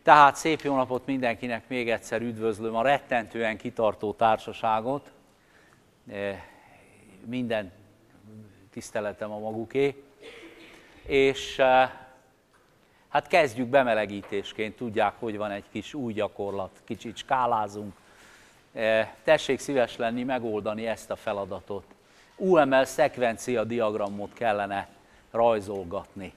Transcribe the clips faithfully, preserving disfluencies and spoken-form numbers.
Tehát szép jó napot mindenkinek, még egyszer üdvözlöm a rettentően kitartó társaságot. Minden tiszteletem a maguké. És hát kezdjük bemelegítésként, tudják, hogy van egy kis új gyakorlat, kicsit skálázunk. Tessék szíves lenni, megoldani ezt a feladatot. u em el szekvencia diagramot kellene rajzolgatni.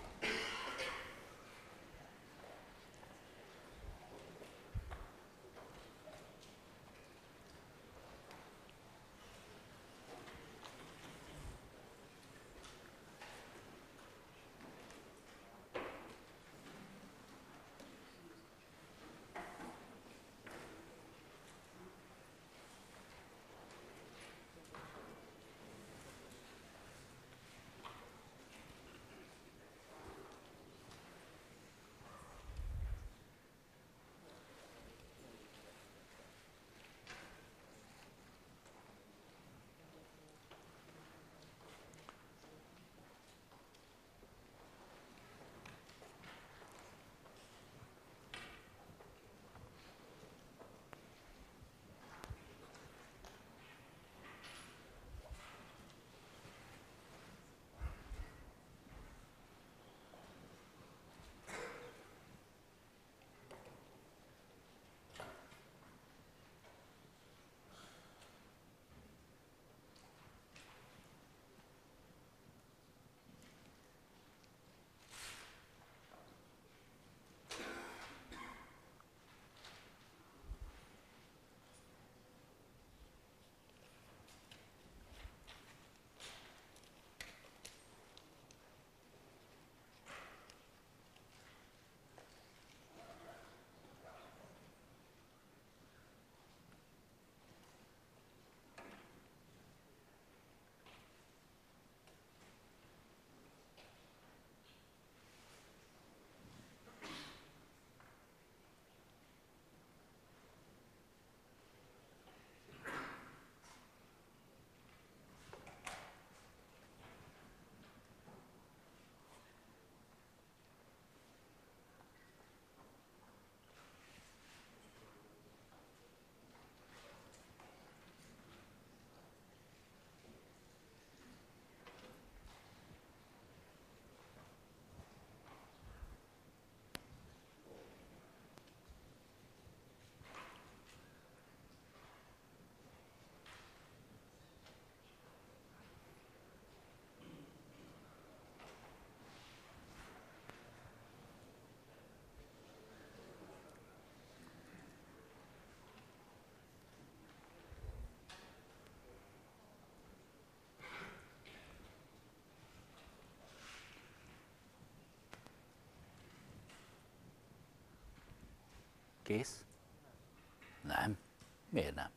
Kész? Nem. Miért nem?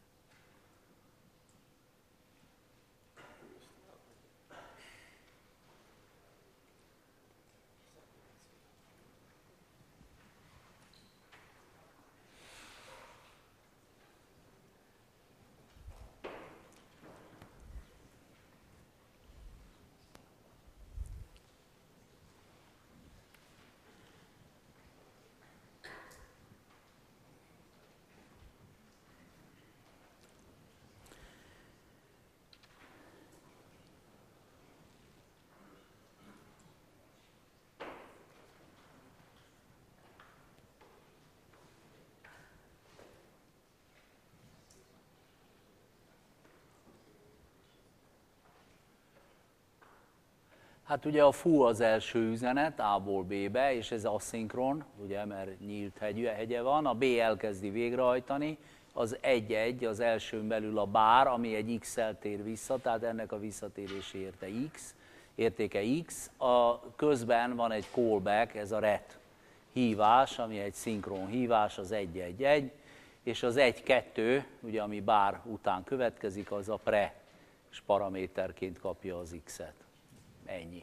Hát ugye a fú az első üzenet A-ból B-be, és ez aszinkron, ugye, mert nyílt hegye, hegye van, a B elkezdi végrehajtani, az egy-egy, az elsőn belül a bár, ami egy x-el tér vissza, tehát ennek a visszatérési érte x, értéke x, a közben van egy callback, ez a ret hívás, ami egy szinkron hívás, az egy-egy-egy, és az egy-kettő, ugye, ami bár után következik, az a pre, és paraméterként kapja az x-et. Ennyi.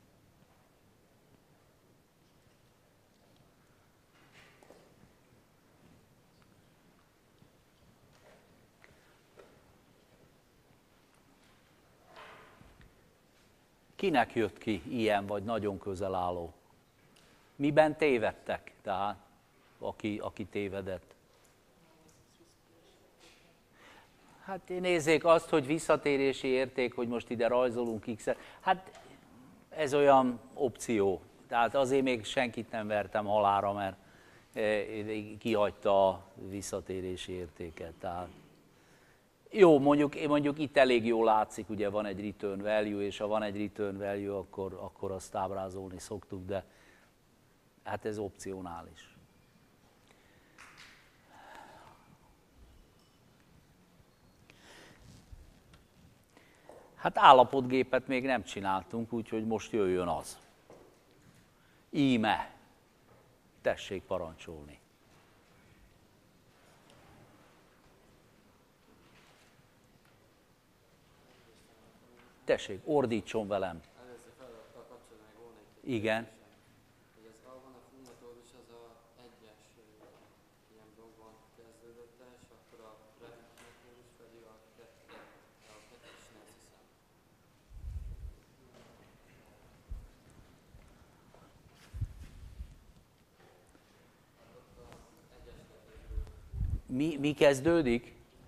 Kinek jött ki ilyen vagy nagyon közel álló? Miben tévedtek? Tehát, aki, aki tévedett. Hát nézzék azt, hogy visszatérési érték, hogy most ide rajzolunk X-et, hát ez olyan opció. Tehát azért még senkit nem vertem halálra, mert kihagyta a visszatérési értéket. Tehát jó, mondjuk, mondjuk itt elég jól látszik, ugye van egy return value, és ha van egy return value, akkor, akkor azt ábrázolni szoktuk, de hát ez opcionális. Hát állapotgépet még nem csináltunk, úgyhogy most jöjjön az. Íme. Tessék parancsolni. Tessék, ordítson velem. Először feladattal kapcsolatban még volna egy kérdés. Igen. Hogy az A van a fundatódus, az a egyes ilyen blokkban kezdődött el, és akkor a referentódus pedig a kettő, a kettesnél azt hiszem. Mi, mi kezdődik?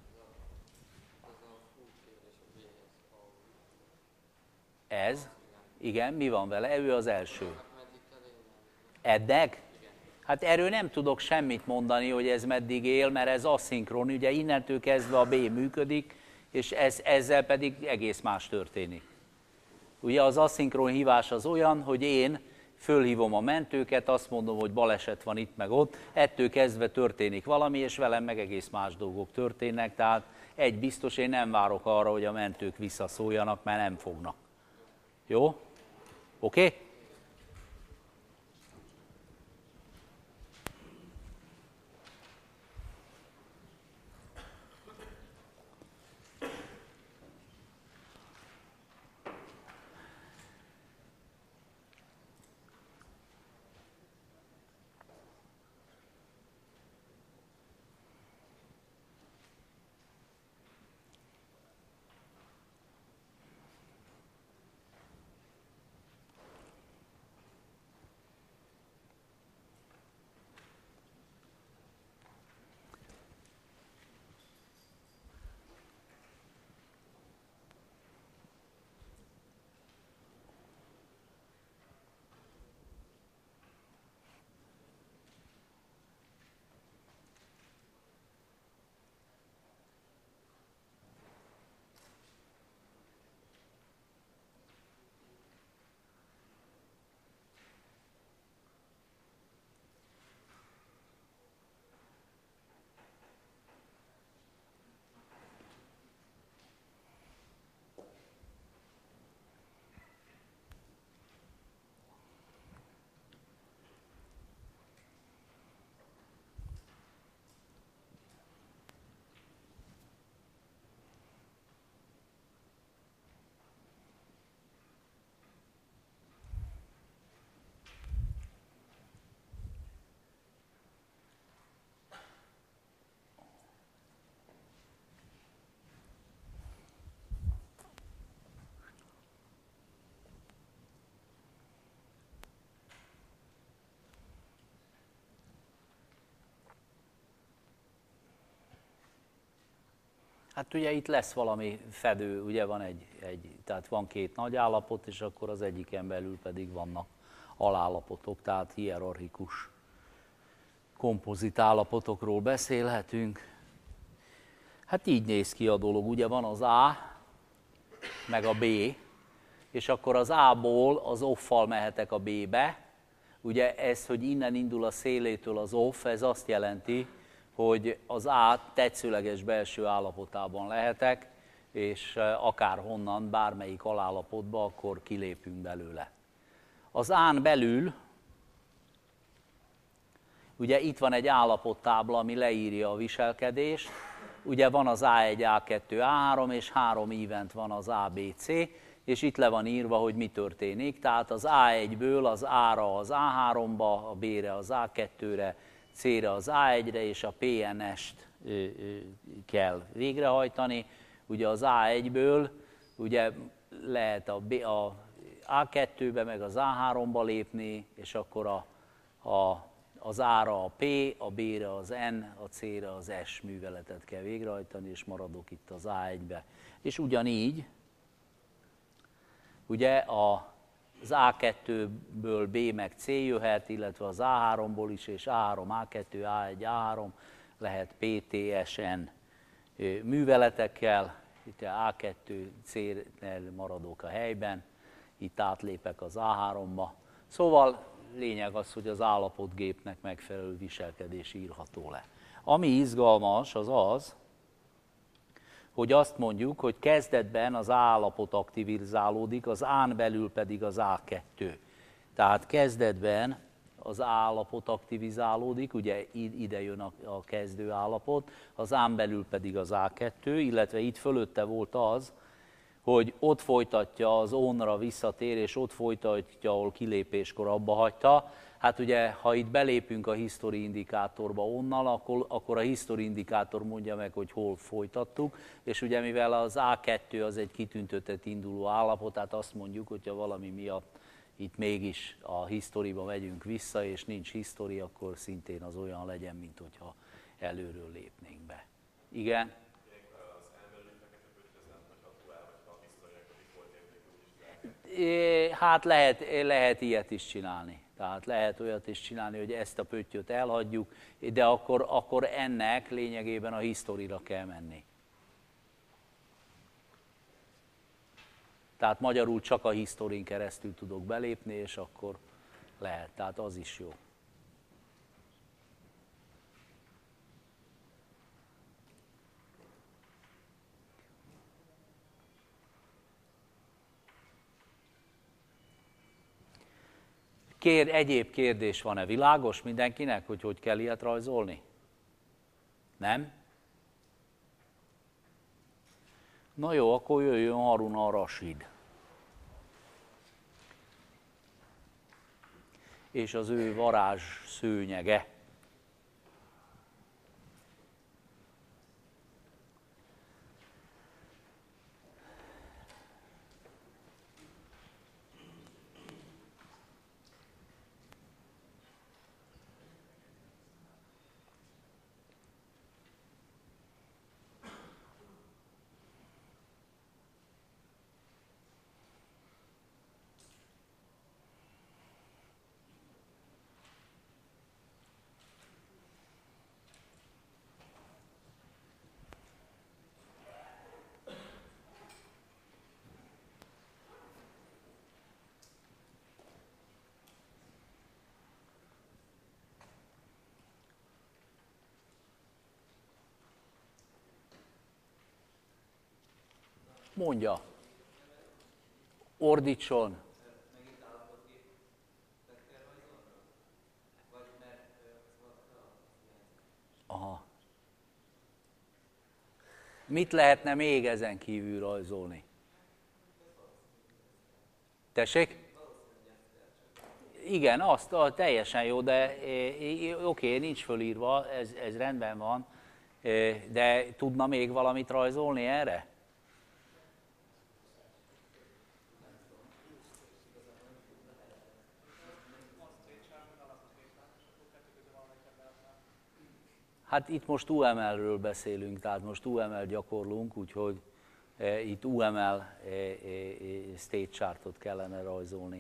Ez? Igen, mi van vele? Ő az első. Eddig? Hát erről nem tudok semmit mondani, hogy ez meddig él, mert ez aszinkron, ugye innentől kezdve a B működik, és ez, ezzel pedig egész más történik. Ugye az aszinkron hívás az olyan, hogy én fölhívom a mentőket, azt mondom, hogy baleset van itt meg ott, ettől kezdve történik valami, és velem meg egész más dolgok történnek, tehát egy biztos, én nem várok arra, hogy a mentők visszaszóljanak, mert nem fognak. Jó? Oké? Okay? Hát ugye itt lesz valami fedő, ugye van egy, egy, tehát van két nagy állapot, és akkor az egyiken belül pedig vannak alállapotok, tehát hierarchikus kompozit állapotokról beszélhetünk. Hát így néz ki a dolog, ugye van az A, meg a B, és akkor az A-ból az off-fal mehetek a B-be. Ugye ez, hogy innen indul a szélétől az off, ez azt jelenti, hogy az A tetszőleges belső állapotában lehetek, és akárhonnan, bármelyik alállapotba, akkor kilépünk belőle. Az A-n belül, ugye itt van egy állapottábla, ami leírja a viselkedést, ugye van az á egy, á kettő, á három, és három event van az á bé cé, és itt le van írva, hogy mi történik, tehát az á egyből az A-ra az á háromba, a B-re az á kettőre, C-re az á egyre, és a pé en est kell végrehajtani. Ugye az á egyből ugye lehet a, B, a á kettőbe meg az á háromba lépni, és akkor a, a, az A-ra a P, a B-re az N, a C-re az S műveletet kell végrehajtani, és maradok itt az á egybe. És ugyanígy, ugye a az á kettőből B meg C jöhet, illetve az á háromból is, és á három, á kettő, á egy, á három lehet P T S N műveletekkel. Itt á kettő, C-nél maradok a helyben, itt átlépek az á háromba. Szóval lényeg az, hogy az állapotgépnek megfelelő viselkedés írható le. Ami izgalmas, az az, hogy azt mondjuk, hogy kezdetben az A állapot aktivizálódik, az A-n belül pedig az á kettő. Tehát kezdetben az A állapot aktivizálódik, ugye ide jön a, a kezdő állapot, az A-n belül pedig az á kettő, illetve itt fölötte volt az, hogy ott folytatja, az on-ra visszatér, és ott folytatja, ahol kilépéskor abba hagyta. Hát ugye, ha itt belépünk a history indikátorba onnal, akkor, akkor a history indikátor mondja meg, hogy hol folytattuk, és ugye mivel az á kettő az egy kitüntetett induló állapot, tehát azt mondjuk, hogyha valami miatt itt mégis a historyba megyünk vissza, és nincs history, akkor szintén az olyan legyen, mint hogyha előről lépnénk be. Igen? Hát lehet, lehet ilyet is csinálni. Tehát lehet olyat is csinálni, hogy ezt a pöttyöt elhagyjuk, de akkor, akkor ennek lényegében a historyra kell menni. Tehát magyarul csak a historin keresztül tudok belépni, és akkor lehet. Tehát az is jó. Kér, egyéb kérdés van-e? Világos mindenkinek, hogy hogy kell ilyet rajzolni? Nem? Na jó, akkor jöjjön Harun ar-Rasid. És az ő varázs szőnyege. Mondja. Ordítson. Aha. Mit lehetne még ezen kívül rajzolni? Tessék? Igen, azt, teljesen jó, de oké, nincs fölírva, ez, ez rendben van, de tudna még valamit rajzolni erre? Hát itt most u em el-ről beszélünk, tehát most u em el gyakorlunk, úgyhogy e, itt u em el e, e, state chartot kellene rajzolni.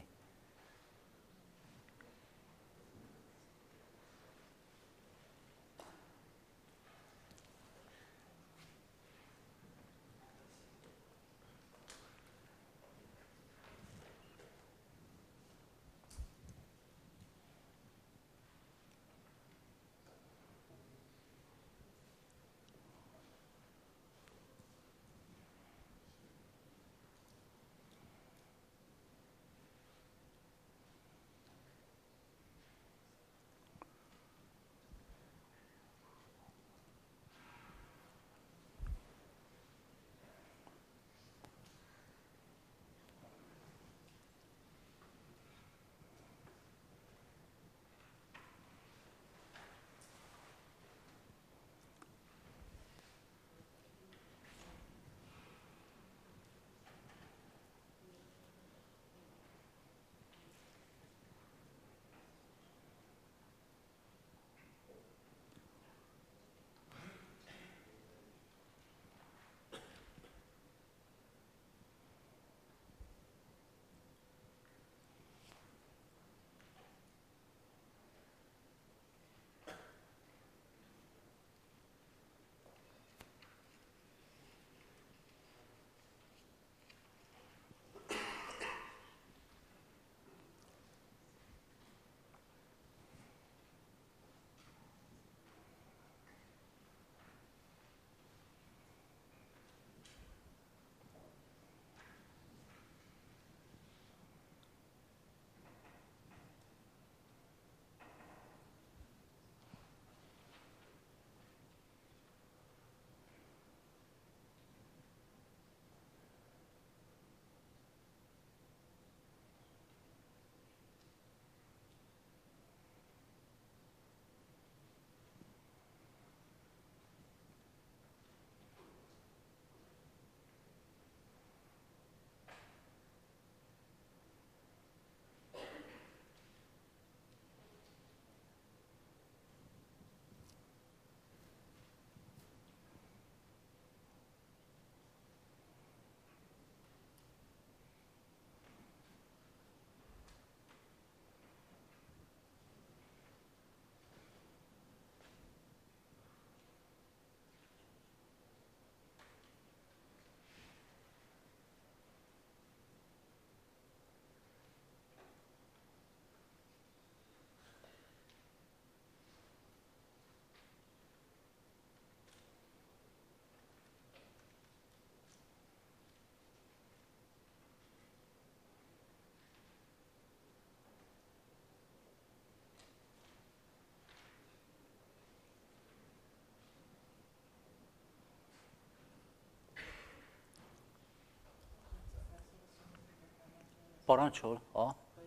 Parancsol? A?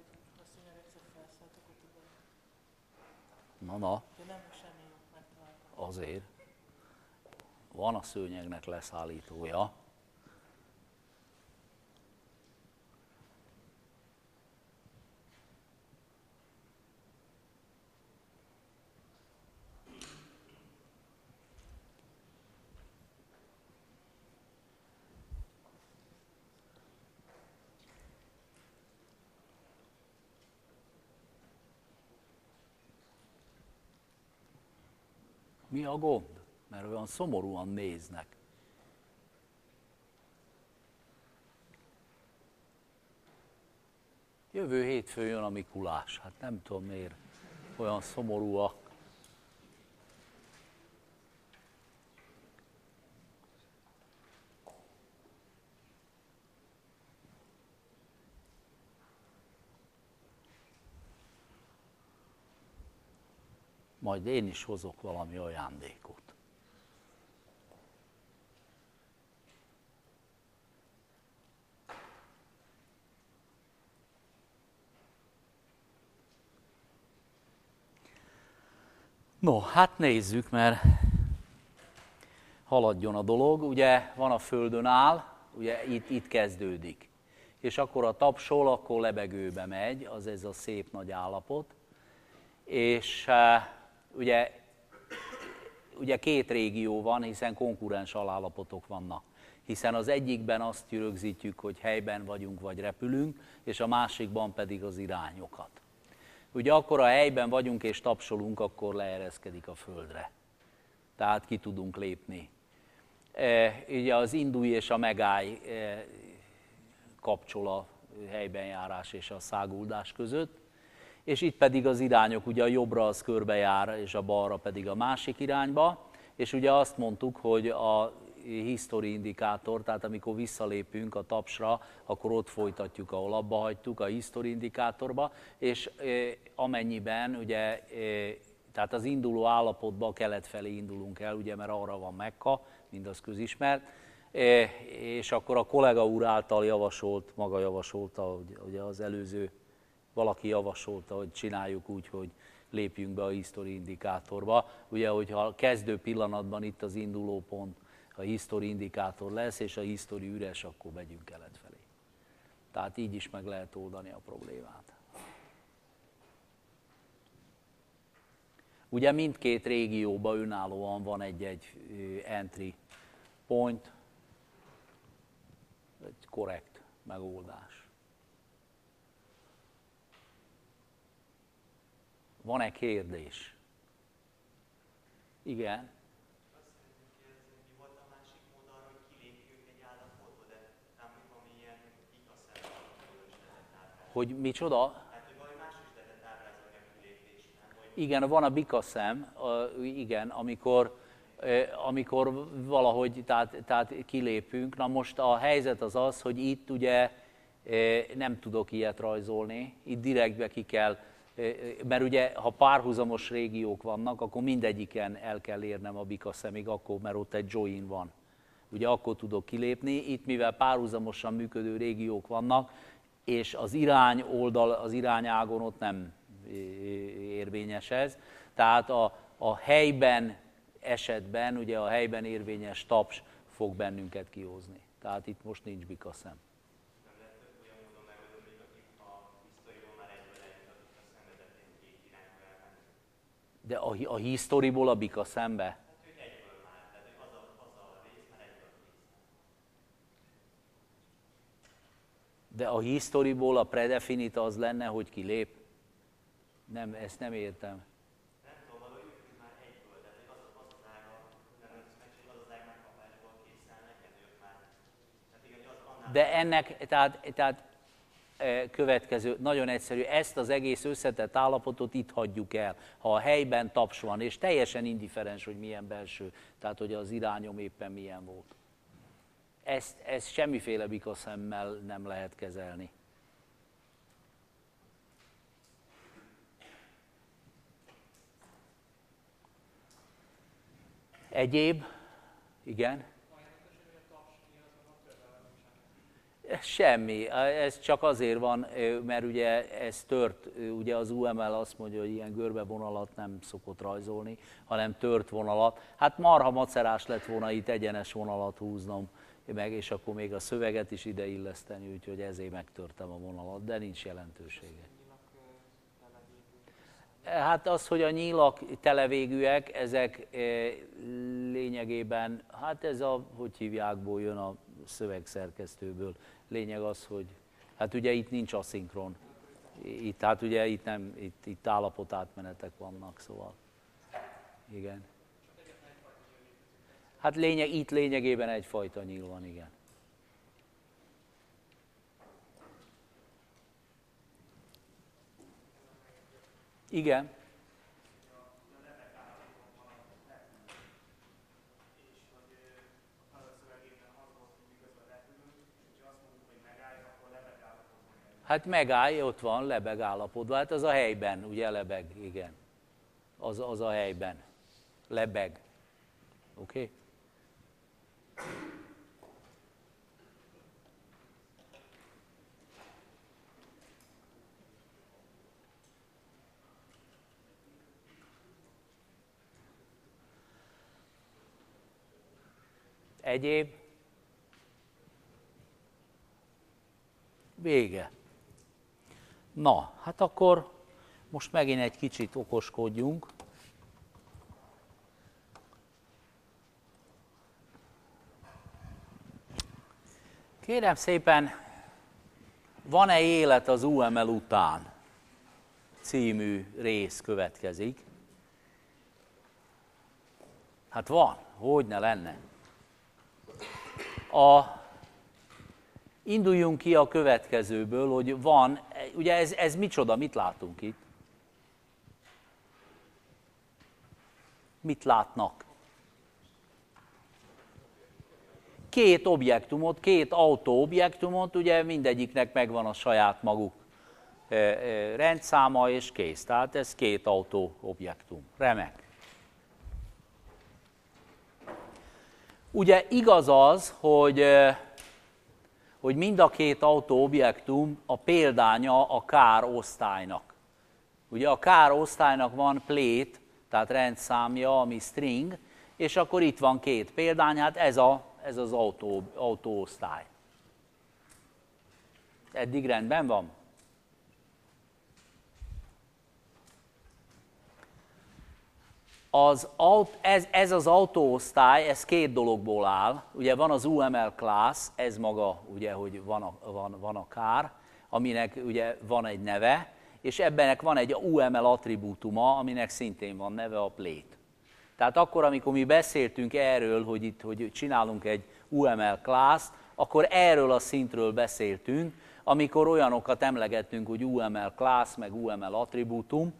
Na, na. Azért. Van a szőnyegnek leszállítója. Mi a gond? Mert olyan szomorúan néznek. Jövő hétfőn jön a Mikulás. Hát nem tudom miért olyan szomorúak. Majd én is hozok valami ajándékot. No, hát nézzük, mert haladjon a dolog. Ugye van a földön áll, ugye itt, itt kezdődik. És akkor a tapsol, akkor lebegőbe megy, az ez a szép nagy állapot. És ugye, ugye két régió van, hiszen konkurens alállapotok vannak. Hiszen az egyikben azt rögzítjük, hogy helyben vagyunk vagy repülünk, és a másikban pedig az irányokat. Ugye akkor a helyben vagyunk és tapsolunk, akkor leereszkedik a földre. Tehát ki tudunk lépni. E, ugye az indulj és a megállj e, kapcsol a helyben járás és a száguldás között. És itt pedig az irányok, ugye a jobbra az körbejár, és a balra pedig a másik irányba. És ugye azt mondtuk, hogy a history indikátor, tehát amikor visszalépünk a tapsra, akkor ott folytatjuk, ahol abba hagytuk, a history indikátorba, és e, amennyiben, ugye, e, tehát az induló állapotba kelet felé indulunk el, ugye, mert arra van Mekka, mindaz közismert, e, és akkor a kollega úr által javasolt, maga javasolta, hogy ugye az előző valaki javasolta, hogy csináljuk úgy, hogy lépjünk be a history indikátorba. Ugye, hogyha a kezdő pillanatban itt az induló pont, a history indikátor lesz, és a history üres, akkor megyünk kelet felé. Tehát így is meg lehet oldani a problémát. Ugye mindkét régióban önállóan van egy-egy entry point, egy korrekt megoldás. Van-e kérdés? Igen. Hogy micsoda? Hát, hogy valami más is lehetett ábrázolni a kilépésnél. Igen, van a bikaszem, igen, amikor, amikor valahogy tehát, tehát kilépünk. Na most a helyzet az az, hogy itt ugye nem tudok ilyet rajzolni, itt direktbe ki kell, mert ugye ha párhuzamos régiók vannak, akkor mindegyiken el kell érnem a bikaszemig, akkor, mert ott egy join van. Ugye akkor tudok kilépni, itt mivel párhuzamosan működő régiók vannak, és az irány oldal, az irányágon ott nem érvényes ez. Tehát a, a helyben esetben, ugye a helyben érvényes taps fog bennünket kihozni. Tehát itt most nincs bikaszem. Nem lehet olyan módon megoldani, hogy a hisztoriból már egyből lejött a bikaszembe, de két irányba elmenni. De a, a hisztoriból a bikaszembe? Hát, hogy egyből már, tehát hogy az a, az a rész már egyből kész. De a hisztoriból a predefinite az lenne, hogy kilép? Nem, ezt nem értem. Nem tudom, valahogy ők már egyből, tehát hogy az az, az ága, nem az meg, az az ág már kapásból készen neked, ők már. Tehát igen, az annál... De ennek, tehát, tehát következő, nagyon egyszerű, ezt az egész összetett állapotot itt hagyjuk el, ha a helyben taps van, és teljesen indiferens, hogy milyen belső, tehát hogy az irányom éppen milyen volt. Ezt, ezt semmiféle bikaszemmel nem lehet kezelni. Egyéb? Igen? Semmi, ez csak azért van, mert ugye ez tört, ugye az u em el azt mondja, hogy ilyen görbe vonalat nem szokott rajzolni, hanem tört vonalat. Hát marha macerás lett volna itt egyenes vonalat húznom meg, és akkor még a szöveget is ide illeszteni, úgyhogy ezért megtörtem a vonalat, de nincs jelentősége. Hát az, hogy a nyílak televégűek, ezek lényegében, hát ez a, hogy hívjákból jön a szövegszerkesztőből. Lényeg az, hogy hát ugye itt nincs aszinkron. Itt, hát ugye itt nem, itt, itt állapotátmenetek vannak, szóval. Igen. Hát lényeg, itt lényegében egyfajta nyíl van, igen. Igen. Hát megállj, ott van, lebeg állapodva. Hát az a helyben, ugye lebeg, igen. Az, az a helyben. Lebeg. Oké? Okay? Egyéb? Vége. Na, hát akkor most megint egy kicsit okoskodjunk. Kérem szépen, van-e élet az u em el után? Című rész következik. Hát van, hogyne lenne. A, induljunk ki a következőből, hogy van, ugye ez, ez micsoda, mit látunk itt? Mit látnak? Két objektumot, két autóobjektumot, ugye mindegyiknek megvan a saját maguk rendszáma és kész. Tehát ez két autóobjektum. Remek. Ugye igaz az, hogy, hogy mind a két autóobjektum a példánya a károsztálynak. Ugye a károsztálynak van plate, tehát rendszámja, ami string, és akkor itt van két példány, hát ez, a, ez az autó, autóosztály. Eddig rendben van? Az, ez, ez az autóosztály, ez két dologból áll. Ugye van az u em el class, ez maga, ugye, hogy van a, van, van a kár, aminek ugye van egy neve, és ebbenek van egy u em el attribútuma, aminek szintén van neve, a plate. Tehát akkor, amikor mi beszéltünk erről, hogy itt hogy csinálunk egy u em el class, akkor erről a szintről beszéltünk, amikor olyanokat emlegettünk, hogy u em el class, meg u em el attribútum,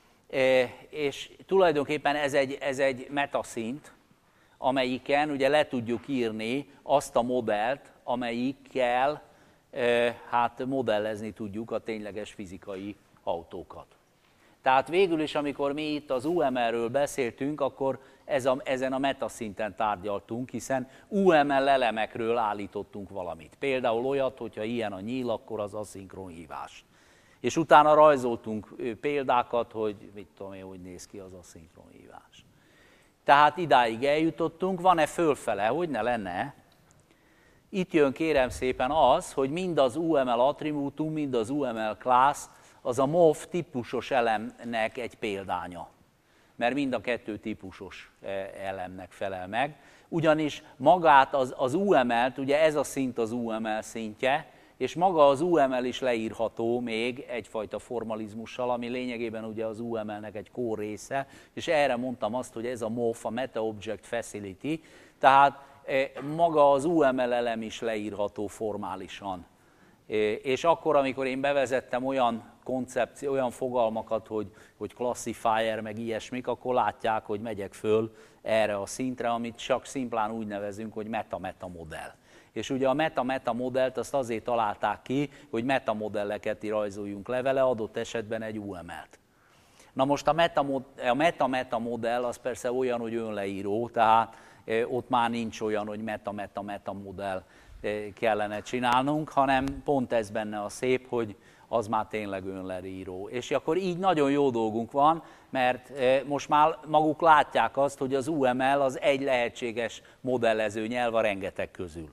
és tulajdonképpen ez egy, ez egy metaszint, amelyiken ugye le tudjuk írni azt a modellt, amelyikkel hát modellezni tudjuk a tényleges fizikai autókat. Tehát végül is, amikor mi itt az u em el-ről beszéltünk, akkor ez a, ezen a metaszinten tárgyaltunk, hiszen u em el elemekről állítottunk valamit. Például olyat, hogyha ilyen a nyíl, akkor az aszinkron hívás. És utána rajzoltunk példákat, hogy mit tudom én, hogy néz ki az aszinkron hívás. Tehát idáig eljutottunk, van-e fölfele, hogy ne lenne? Itt jön kérem szépen az, hogy mind az u em el attribútum, mind az u em el class, az a mof típusos elemnek egy példánya. Mert mind a kettő típusos elemnek felel meg. Ugyanis magát az, az u em el-t, ugye ez a szint az u em el szintje, és maga az u em el is leírható még egyfajta formalizmussal, ami lényegében ugye az u em el-nek egy core része, és erre mondtam azt, hogy ez a mof, a Meta Object Facility, tehát maga az u em el elem is leírható formálisan. És akkor, amikor én bevezettem olyan koncepció, olyan fogalmakat, hogy, hogy classifier, meg ilyesmik, akkor látják, hogy megyek föl erre a szintre, amit csak szimplán úgy nevezünk, hogy meta-meta modell. És ugye a meta-meta modellt azt azért találták ki, hogy metamodelleket rajzoljunk le vele, adott esetben egy u em el-t. Na most a meta-meta modell az persze olyan, hogy önleíró, tehát ott már nincs olyan, hogy meta-meta-meta modell. kellene csinálnunk, hanem pont ez benne a szép, hogy az már tényleg önleríró. És akkor így nagyon jó dolgunk van, mert most már maguk látják azt, hogy az u em el az egy lehetséges modellező nyelv a rengeteg közül.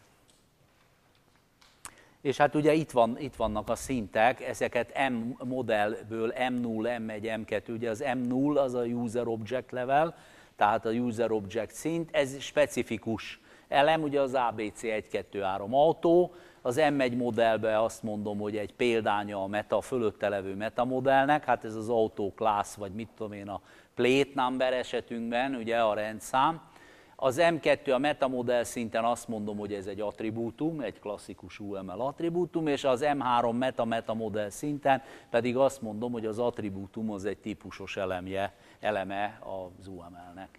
És hát ugye itt, van, itt vannak a szintek, ezeket M modellből M nulla, M egy, M kettő, ugye az M nulla az a User Object Level, tehát a User Object szint, ez specifikus elem, ugye az á bé cé egy kettő három autó, az M egy modellben azt mondom, hogy egy példánya a meta, a fölötte levő metamodellnek, hát ez az autó class, vagy mit tudom én, a plate number esetünkben, ugye a rendszám. Az M kettő a metamodell szinten azt mondom, hogy ez egy attribútum, egy klasszikus u em el attribútum, és az M három meta-metamodell szinten pedig azt mondom, hogy az attribútum az egy típusos elemje, eleme az u em el-nek.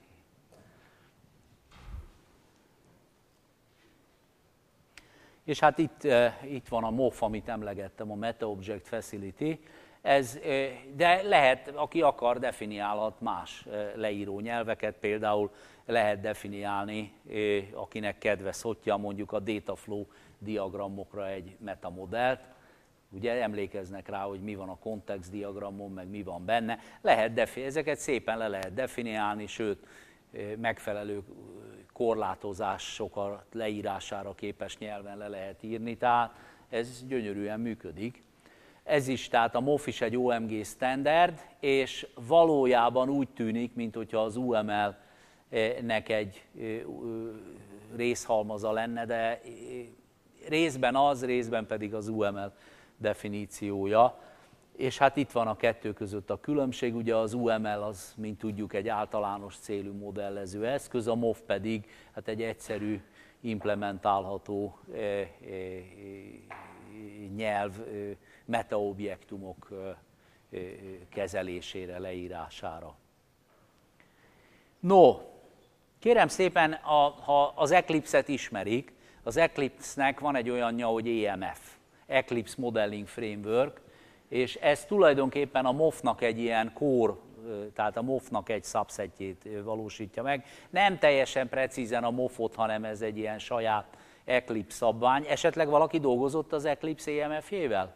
És hát itt, itt van a em o ef, amit emlegettem, a Meta Object Facility. Ez, de lehet, aki akar, definiálhat más leíró nyelveket, például lehet definiálni, akinek kedve szotja, mondjuk a Dataflow diagramokra egy metamodellt. Ugye emlékeznek rá, hogy mi van a kontext diagramon, meg mi van benne. Lehet defi- ezeket szépen le lehet definiálni, sőt, megfelelő korlátozásokat leírására képes nyelven le lehet írni, tehát ez gyönyörűen működik. Ez is, tehát a em o ef is egy o em gé standard, és valójában úgy tűnik, mintha az u em el-nek egy részhalmaza lenne, de részben az, részben pedig az u em el definíciója. És hát itt van a kettő között a különbség, ugye az u em el az, mint tudjuk, egy általános célú modellező eszköz, a em o ef pedig hát egy egyszerű, implementálható e, e, e, nyelv, e, metaobjektumok e, e, kezelésére, leírására. No, kérem szépen, a, ha az Eclipse-et ismerik, az Eclipse-nek van egy olyanja, hogy é em ef, Eclipse Modeling Framework, és ez tulajdonképpen a em o ef-nak egy ilyen core, tehát a em o ef-nak egy subsetjét valósítja meg. Nem teljesen precízen a em o ef-ot, hanem ez egy ilyen saját Eclipse szabvány. Esetleg valaki dolgozott az Eclipse é em ef-jével?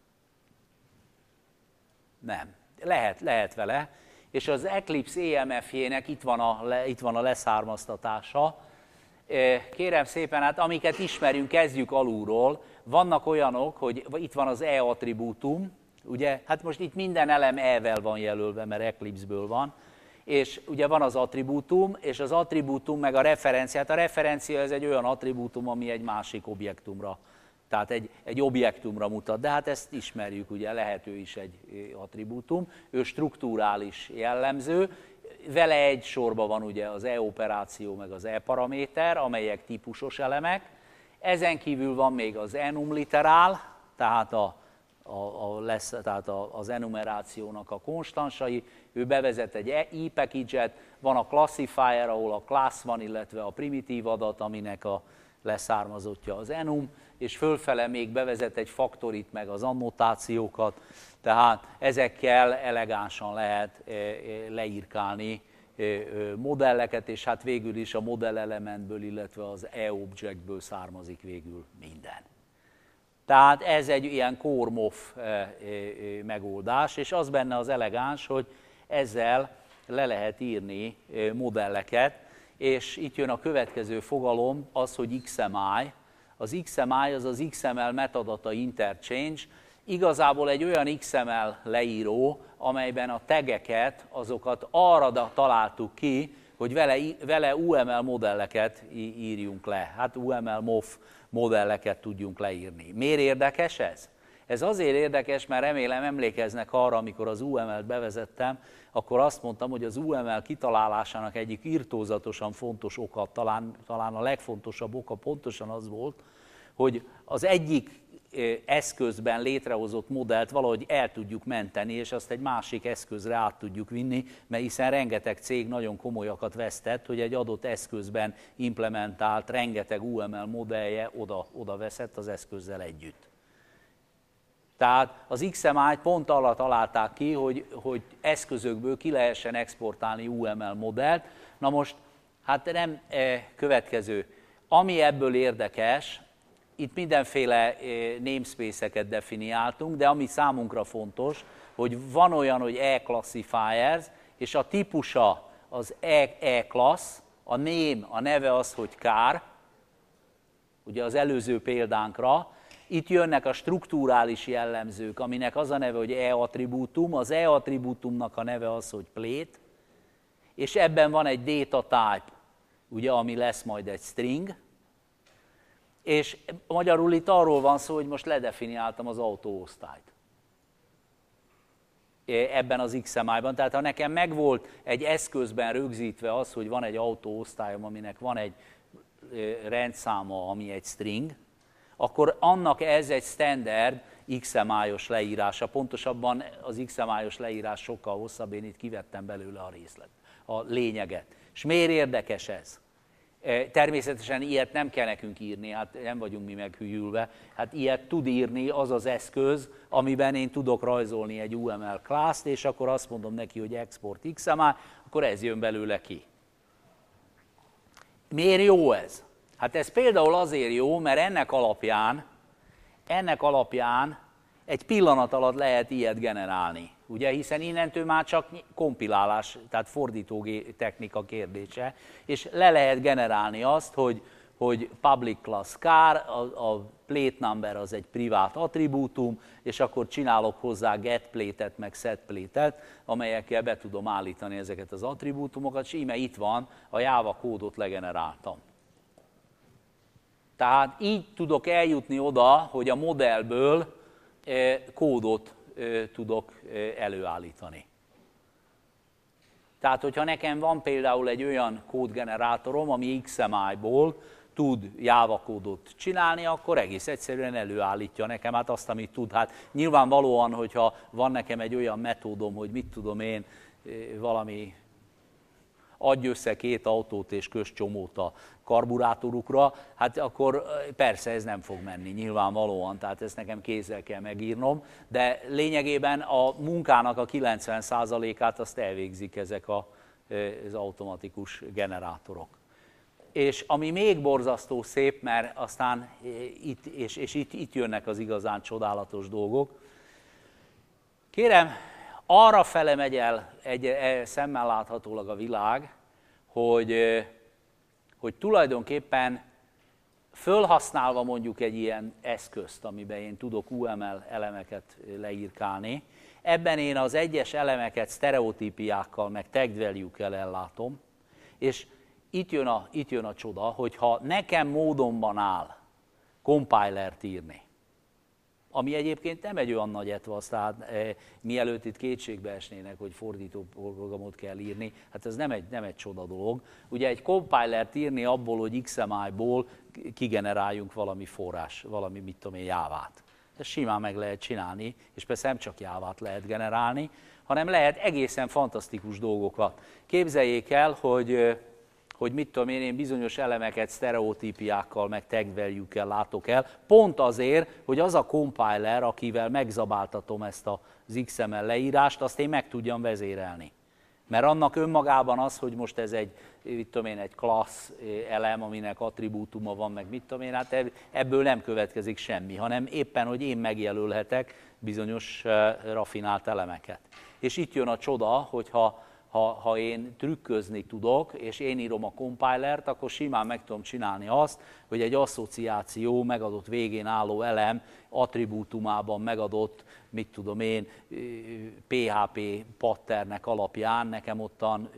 Nem. Lehet, lehet vele. És az Eclipse é em ef-jének itt van a, itt van a leszármaztatása. Kérem szépen, hát amiket ismerünk, kezdjük alulról. Vannak olyanok, hogy itt van az E-attribútum, ugye, hát most itt minden elem E-vel van jelölve, mert Eclipse-ből van, és ugye van az attribútum, és az attribútum meg a referencia, hát a referencia ez egy olyan attribútum, ami egy másik objektumra, tehát egy, egy objektumra mutat, de hát ezt ismerjük, ugye lehet ő is egy attribútum, ő strukturális jellemző, vele egy sorban van ugye az E-operáció meg az E-paraméter, amelyek típusos elemek. Ezen kívül van még az enum literál, tehát, a, a, a lesz, tehát a, az enumerációnak a konstansai. Ő bevezet egy e-package-et, van a classifier, ahol a class van, illetve a primitív adat, aminek a leszármazottja az enum, és fölfele még bevezet egy faktorit, meg az annotációkat, tehát ezekkel elegánsan lehet leírkálni modelleket, és hát végül is a modellelementből, illetve az E-objectből származik végül minden. Tehát ez egy ilyen core em o ef megoldás, és az benne az elegáns, hogy ezzel le lehet írni modelleket, és itt jön a következő fogalom, az, hogy iksz em i. Az iksz em i az az iksz em el Metadata Interchange, igazából egy olyan iksz em el leíró, amelyben a tageket, azokat arra találtuk ki, hogy vele, vele u em el modelleket írjunk le. Hát u em el em o ef modelleket tudjunk leírni. Miért érdekes ez? Ez azért érdekes, mert remélem emlékeznek arra, amikor az u em el-t bevezettem, akkor azt mondtam, hogy az u em el kitalálásának egyik irtózatosan fontos oka, talán, talán a legfontosabb oka pontosan az volt, hogy az egyik eszközben létrehozott modellt valahogy el tudjuk menteni, és azt egy másik eszközre át tudjuk vinni, mert hiszen rengeteg cég nagyon komolyakat vesztett, hogy egy adott eszközben implementált rengeteg u em el modellje oda, oda veszett az eszközzel együtt. Tehát az iksz em i-t pont arra találták ki, hogy, hogy eszközökből ki lehessen exportálni u em el modellt. Na most, hát nem e, következő. Ami ebből érdekes, itt mindenféle namespace-eket definiáltunk, de ami számunkra fontos, hogy van olyan, hogy E-classifiers, és a típusa az E-class, a name, a neve az, hogy car, ugye az előző példánkra. Itt jönnek a strukturális jellemzők, aminek az a neve, hogy E-attribútum, az E-attribútumnak a neve az, hogy plate, és ebben van egy data type, ugye, ami lesz majd egy string, és magyarul itt arról van szó, hogy most ledefiniáltam az autóosztályt ebben az iksz em i-ban. Tehát ha nekem megvolt egy eszközben rögzítve az, hogy van egy autóosztályom, aminek van egy rendszáma, ami egy string, akkor annak ez egy standard iksz em i-os leírása. Pontosabban az iksz em i-os leírás sokkal hosszabb, én itt kivettem belőle a részlet, a lényeget. És miért érdekes ez? Természetesen ilyet nem kell nekünk írni, hát nem vagyunk mi meghűlve. Hát ilyet tud írni az az eszköz, amiben én tudok rajzolni egy u em el class-t, és akkor azt mondom neki, hogy export iksz em i, akkor ez jön belőle ki. Miért jó ez? Hát ez például azért jó, mert ennek alapján, ennek alapján egy pillanat alatt lehet ilyet generálni. Ugye, hiszen innentől már csak kompilálás, tehát fordító technika kérdése, és le lehet generálni azt, hogy, hogy public class car, a, a plate number az egy privát attribútum, és akkor csinálok hozzá get plate-et, meg set plate-et, amelyekkel be tudom állítani ezeket az attribútumokat, és íme itt van, a Java kódot legeneráltam. Tehát így tudok eljutni oda, hogy a modellből kódot tudok előállítani. Tehát, hogyha nekem van például egy olyan kódgenerátorom, ami iksz em i-ból tud Java kódot csinálni, akkor egész egyszerűen előállítja nekem hát azt, amit tud. Hát nyilvánvalóan, hogyha van nekem egy olyan metódom, hogy mit tudom én, valami adj össze két autót és kös csomót a karburátorukra, hát akkor persze ez nem fog menni, nyilvánvalóan, tehát ezt nekem kézzel kell megírnom, de lényegében a munkának a kilencven százalékát azt elvégzik ezek a, az automatikus generátorok. És ami még borzasztó szép, mert aztán itt, és, és itt, itt jönnek az igazán csodálatos dolgok. Kérem, arra fele megy el egy, szemmel láthatólag a világ, hogy, hogy tulajdonképpen fölhasználva mondjuk egy ilyen eszközt, amiben én tudok u em el elemeket leírkálni, ebben én az egyes elemeket sztereotípiákkal, meg tagged value-kkel ellátom, és itt jön, a, itt jön a csoda, hogyha nekem módonban áll compilert írni, ami egyébként nem egy olyan nagy etvasz, tehát e, mielőtt itt kétségbe esnének, hogy fordító programot kell írni, hát ez nem egy, nem egy csoda dolog. Ugye egy compilert írni abból, hogy iksz em i-ból kigeneráljunk valami forrás, valami mit tudom én, Jávát. Ezt simán meg lehet csinálni, és persze nem csak Jávát lehet generálni, hanem lehet egészen fantasztikus dolgokat. Képzeljék el, hogy hogy mit tudom én, én bizonyos elemeket sztereotípiákkal, meg tagged value-kkel látok el, pont azért, hogy az a compiler, akivel megzabáltatom ezt az iksz em el leírást, azt én meg tudjam vezérelni. Mert annak önmagában az, hogy most ez egy, mit tudom én, egy class elem, aminek attribútuma van, meg mit tudom én, hát ebből nem következik semmi, hanem éppen, hogy én megjelölhetek bizonyos raffinált elemeket. És itt jön a csoda, hogyha Ha, ha én trükközni tudok, és én írom a compilert, akkor simán meg tudom csinálni azt, hogy egy asszociáció megadott végén álló elem attribútumában megadott, mit tudom én, pé há pé patternek alapján nekem ottan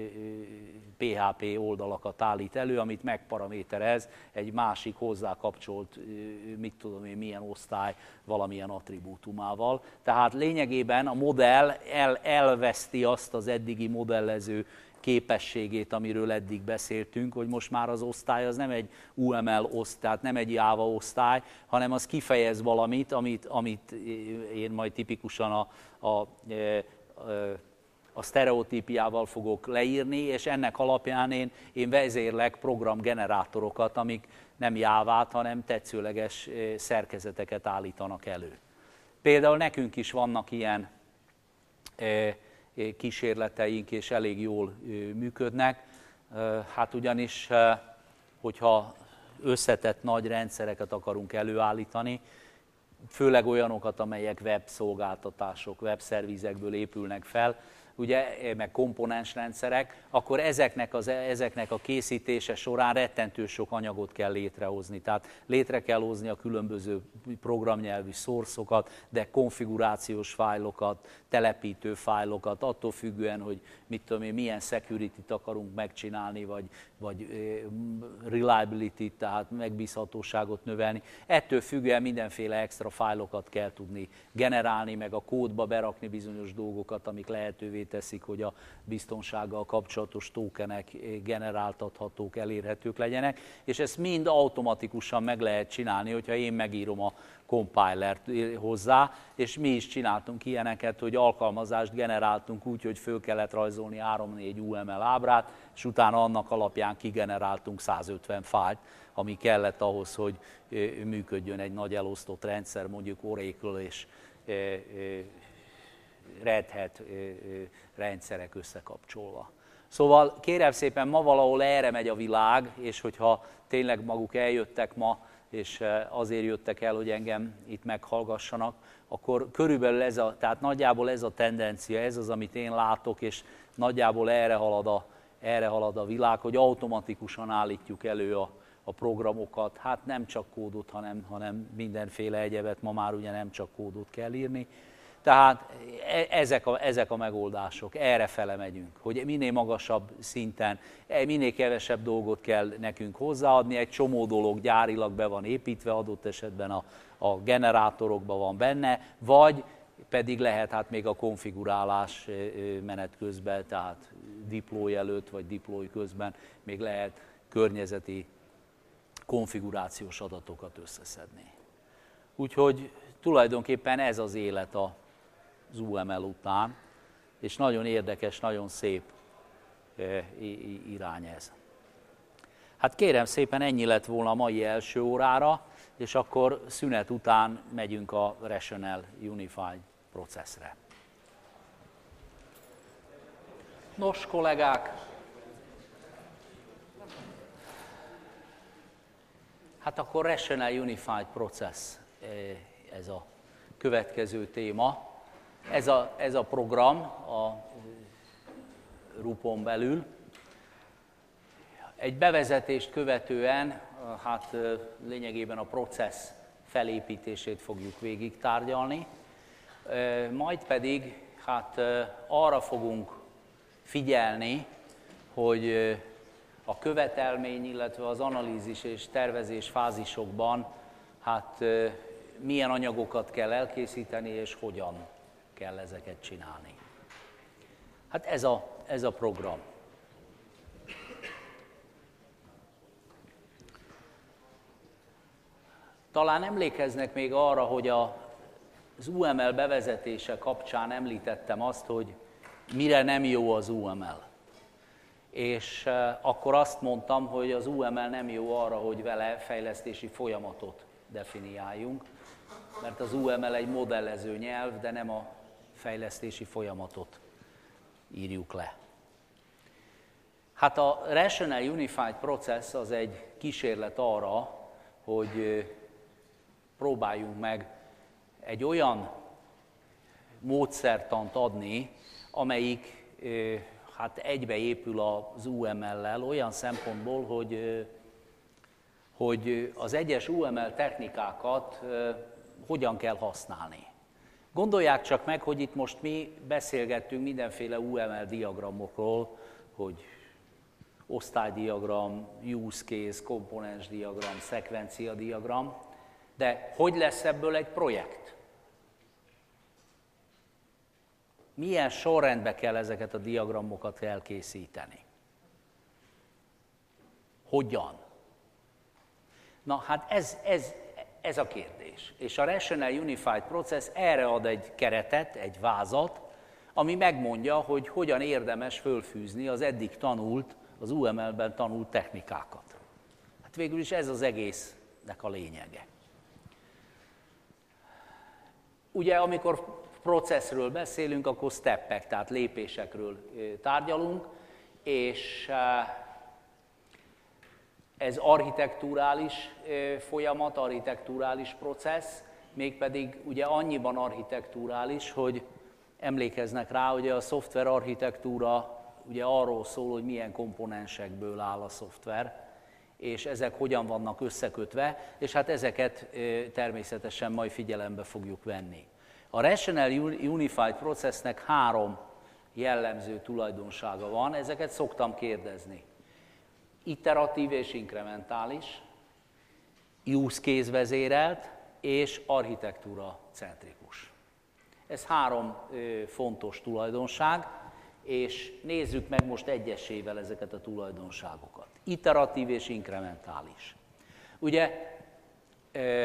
pé há pé oldalakat állít elő, amit megparaméterez egy másik hozzá kapcsolt, mit tudom én, milyen osztály valamilyen attribútumával. Tehát lényegében a modell el, elveszti azt az eddigi modellező képességét, amiről eddig beszéltünk, hogy most már az osztály az nem egy u em el osztály, tehát nem egy Java osztály, hanem az kifejez valamit, amit, amit én majd tipikusan a, a, a, a sztereotípiával fogok leírni, és ennek alapján én, én vezérlek programgenerátorokat, amik nem Jávát, hanem tetszőleges szerkezeteket állítanak elő. Például nekünk is vannak ilyen kísérleteink, és elég jól működnek. Hát ugyanis, hogyha összetett nagy rendszereket akarunk előállítani, főleg olyanokat, amelyek webszolgáltatások, webszervizekből épülnek fel, ugye, meg komponensrendszerek, akkor ezeknek, az, ezeknek a készítése során rettentő sok anyagot kell létrehozni. Tehát létre kell hozni a különböző programnyelvű source-okat, de konfigurációs fájlokat, telepítő fájlokat, attól függően, hogy mit tudom én, milyen security-t akarunk megcsinálni, vagy, vagy reliability, tehát megbízhatóságot növelni. Ettől függően mindenféle extra fájlokat kell tudni generálni, meg a kódba berakni bizonyos dolgokat, amik lehetővé teszik, hogy a biztonsággal kapcsolatos tokenek generáltathatók, elérhetők legyenek, és ezt mind automatikusan meg lehet csinálni, hogyha én megírom a compilert hozzá, és mi is csináltunk ilyeneket, hogy alkalmazást generáltunk úgy, hogy föl kellett rajzolni három-négy u em el ábrát, és utána annak alapján kigeneráltunk százötven fájlt, ami kellett ahhoz, hogy működjön egy nagy elosztott rendszer, mondjuk Oracle és Red Hat rendszerek összekapcsolva. Szóval kérem szépen, ma valahol erre megy a világ, és hogyha tényleg maguk eljöttek ma, és azért jöttek el, hogy engem itt meghallgassanak, akkor körülbelül ez a, tehát nagyjából ez a tendencia, ez az, amit én látok, és nagyjából erre halad a, erre halad a világ, hogy automatikusan állítjuk elő a, a programokat, hát nem csak kódot, hanem, hanem mindenféle egyebet, ma már ugye nem csak kódot kell írni. Tehát ezek a, ezek a megoldások, errefele megyünk, hogy minél magasabb szinten, minél kevesebb dolgot kell nekünk hozzáadni, egy csomó dolog gyárilag be van építve, adott esetben a, a generátorokban van benne, vagy pedig lehet hát még a konfigurálás menet közben, tehát deploy előtt vagy deploy közben még lehet környezeti konfigurációs adatokat összeszedni. Úgyhogy tulajdonképpen ez az élet az u em el után, és nagyon érdekes, nagyon szép irány ez. Hát kérem szépen, ennyi lett volna a mai első órára, és akkor szünet után megyünk a Rational Unified Processre. Nos, kollégák, hát akkor Rational Unified Process, ez a következő téma. Ez a, ez a program a rupon belül. Egy bevezetést követően, hát lényegében a processz felépítését fogjuk végig tárgyalni, majd pedig hát arra fogunk figyelni, hogy a követelmény, illetve az analízis és tervezés fázisokban hát milyen anyagokat kell elkészíteni, és hogyan kell ezeket csinálni. Hát ez a, ez a program. Talán emlékeznek még arra, hogy a, az u em el bevezetése kapcsán említettem azt, hogy mire nem jó az u em el. És akkor azt mondtam, hogy az u em el nem jó arra, hogy vele fejlesztési folyamatot definiáljunk, mert az u em el egy modellező nyelv, de nem a fejlesztési folyamatot írjuk le. Hát a Rational Unified Process az egy kísérlet arra, hogy próbáljunk meg egy olyan módszertant adni, amelyik hát egybeépül az u em el-lel olyan szempontból, hogy, hogy az egyes u em el technikákat hogyan kell használni. Gondolják csak meg, hogy itt most mi beszélgettünk mindenféle u em el diagramokról, hogy osztálydiagram, use case, komponens diagram, szekvencia diagram, de hogy lesz ebből egy projekt? Milyen sorrendbe kell ezeket a diagramokat elkészíteni? Hogyan? Na hát ez, ez, ez a kérdés. És a Rational Unified Process erre ad egy keretet, egy vázat, ami megmondja, hogy hogyan érdemes fölfűzni az eddig tanult, az u em el-ben tanult technikákat. Hát végül is ez az egésznek a lényege. Ugye, amikor processzről beszélünk, akkor steppek, tehát lépésekről tárgyalunk, és Ez architekturális folyamat, architekturális processz, mégpedig ugye annyiban architekturális, hogy emlékeznek rá, hogy a szoftver architektúra ugye arról szól, hogy milyen komponensekből áll a szoftver, és ezek hogyan vannak összekötve, és hát ezeket természetesen majd figyelembe fogjuk venni. A Rational Unified Processnek három jellemző tulajdonsága van, ezeket szoktam kérdezni. Iteratív és inkrementális, use case vezérelt és architektúra centrikus. Ez három ö, fontos tulajdonság, és nézzük meg most egyesével ezeket a tulajdonságokat. Iteratív és inkrementális. Ugye ö,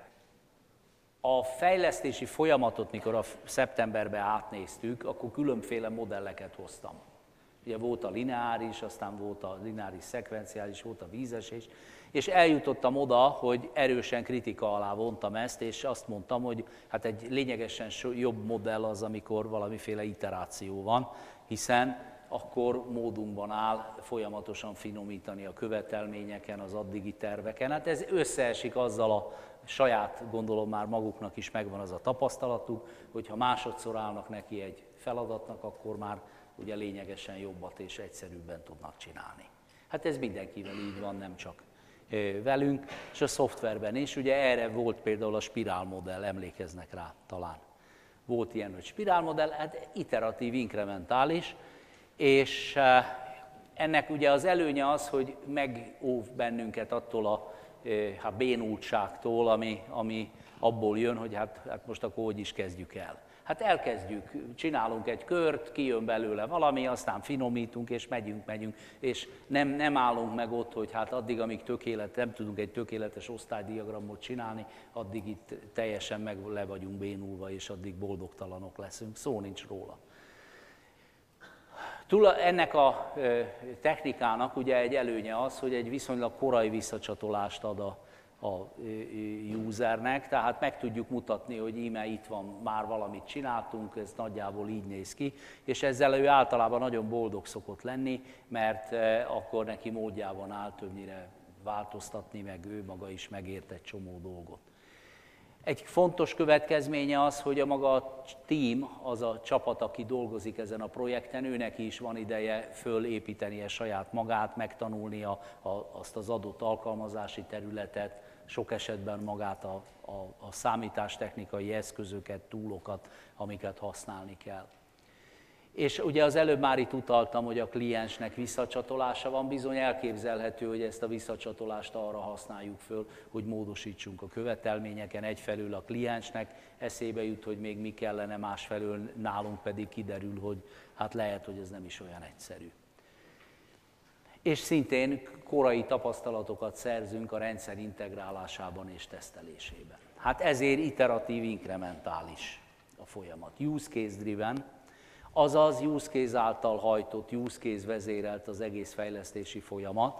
a fejlesztési folyamatot, mikor a szeptemberben átnéztük, akkor különféle modelleket hoztam. Ugye volt a lineáris, aztán volt a lineáris szekvenciális, volt a vízesés, és eljutottam oda, hogy erősen kritika alá vontam ezt, és azt mondtam, hogy hát egy lényegesen jobb modell az, amikor valamiféle iteráció van, hiszen akkor módunkban áll folyamatosan finomítani a követelményeken, az addigi terveken. Hát ez összeesik azzal a saját, gondolom már maguknak is megvan az a tapasztalatuk, hogy ha másodszor állnak neki egy feladatnak, akkor már ugye lényegesen jobbat és egyszerűbben tudnak csinálni. Hát ez mindenkivel így van, nem csak velünk, és a szoftverben is. Ugye erre volt például a spirálmodell, emlékeznek rá talán. Volt ilyen, hogy spirálmodell, hát iteratív, inkrementális, és ennek ugye az előnye az, hogy megóv bennünket attól a hát bénultságtól, ami, ami abból jön, hogy hát, hát most akkor hogy is kezdjük el. Hát elkezdjük, csinálunk egy kört, kijön belőle valami, aztán finomítunk, és megyünk, megyünk, és nem, nem állunk meg ott, hogy hát addig, amíg tökélet, nem tudunk egy tökéletes osztálydiagramot csinálni, addig itt teljesen meg le vagyunk bénulva, és addig boldogtalanok leszünk. Szó nincs róla. Ennek a technikának ugye egy előnye az, hogy egy viszonylag korai visszacsatolást ad a, a usernek, tehát meg tudjuk mutatni, hogy íme itt van, már valamit csináltunk, ez nagyjából így néz ki, és ezzel ő általában nagyon boldog szokott lenni, mert akkor neki módjában áll többnyire változtatni, meg ő maga is megért egy csomó dolgot. Egy fontos következménye az, hogy a maga a team, az a csapat, aki dolgozik ezen a projekten, őnek is van ideje fölépítenie saját magát, megtanulnia a, azt az adott alkalmazási területet, sok esetben magát a, a, a számítástechnikai eszközöket, túlokat, amiket használni kell. És ugye az előbb már itt utaltam, hogy a kliensnek visszacsatolása van, bizony elképzelhető, hogy ezt a visszacsatolást arra használjuk föl, hogy módosítsunk a követelményeken, egyfelől a kliensnek eszébe jut, hogy még mi kellene, másfelől nálunk pedig kiderül, hogy hát lehet, hogy ez nem is olyan egyszerű. És szintén korai tapasztalatokat szerzünk a rendszer integrálásában és tesztelésében. Hát ezért iteratív, inkrementális a folyamat. Use case driven, azaz use case által hajtott, use case vezérelt az egész fejlesztési folyamat.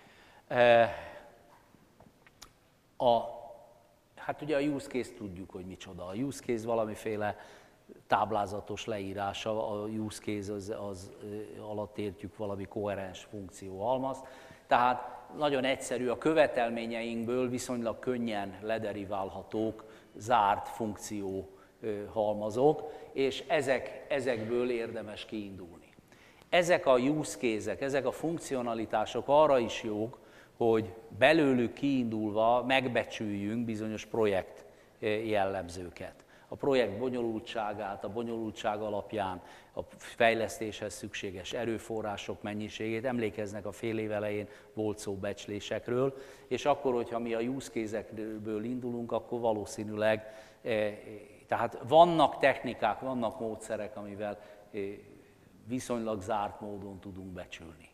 A, hát ugye a use case tudjuk, hogy micsoda. A use case valamiféle táblázatos leírása, a use case az, az alatt értjük valami koherens funkcióhalmazt. Tehát nagyon egyszerű, a követelményeinkből viszonylag könnyen lederiválhatók zárt funkció halmazok, és ezek, ezekből érdemes kiindulni. Ezek a use case-ek, ezek a funkcionalitások arra is jók, hogy belőlük kiindulva megbecsüljünk bizonyos projekt jellemzőket. A projekt bonyolultságát, a bonyolultság alapján a fejlesztéshez szükséges erőforrások mennyiségét, emlékeznek a fél év elején volt szó becslésekről, és akkor, hogyha mi a use case-ekből indulunk, akkor valószínűleg tehát vannak technikák, vannak módszerek, amivel viszonylag zárt módon tudunk becsülni.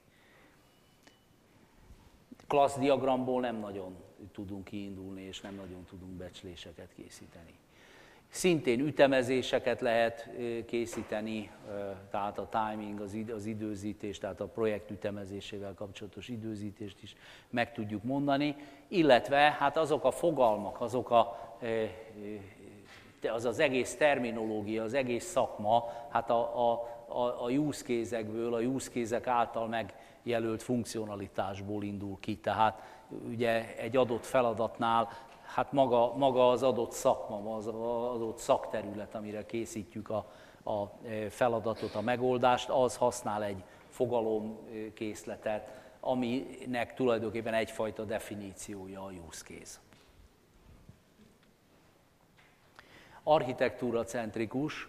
Klassz diagramból nem nagyon tudunk kiindulni, és nem nagyon tudunk becsléseket készíteni. Szintén ütemezéseket lehet készíteni, tehát a timing, az időzítés, tehát a projekt ütemezésével kapcsolatos időzítést is meg tudjuk mondani, illetve hát azok a fogalmak, azok a az az egész terminológia, az egész szakma, hát a, a, a use case-ekből, a use case-ek által meg jelölt funkcionalitásból indul ki. Tehát ugye egy adott feladatnál hát maga, maga az adott szakma, az adott szakterület, amire készítjük a, a feladatot, a megoldást, az használ egy fogalomkészletet, aminek tulajdonképpen egyfajta definíciója a use case. Architektúra centrikus.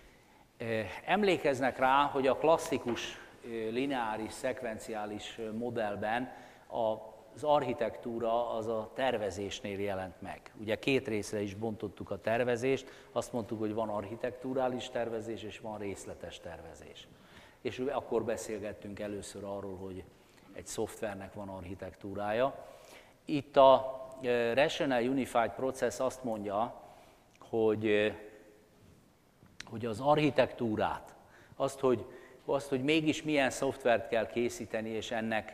Emlékeznek rá, hogy a klasszikus lineáris, szekvenciális modellben az architektúra az a tervezésnél jelent meg. Ugye két részre is bontottuk a tervezést, azt mondtuk, hogy van architekturális tervezés és van részletes tervezés. És akkor beszélgettünk először arról, hogy egy szoftvernek van architektúrája. Itt a Rational Unified Process azt mondja, hogy, hogy az architektúrát, azt hogy, azt, hogy mégis milyen szoftvert kell készíteni, és ennek,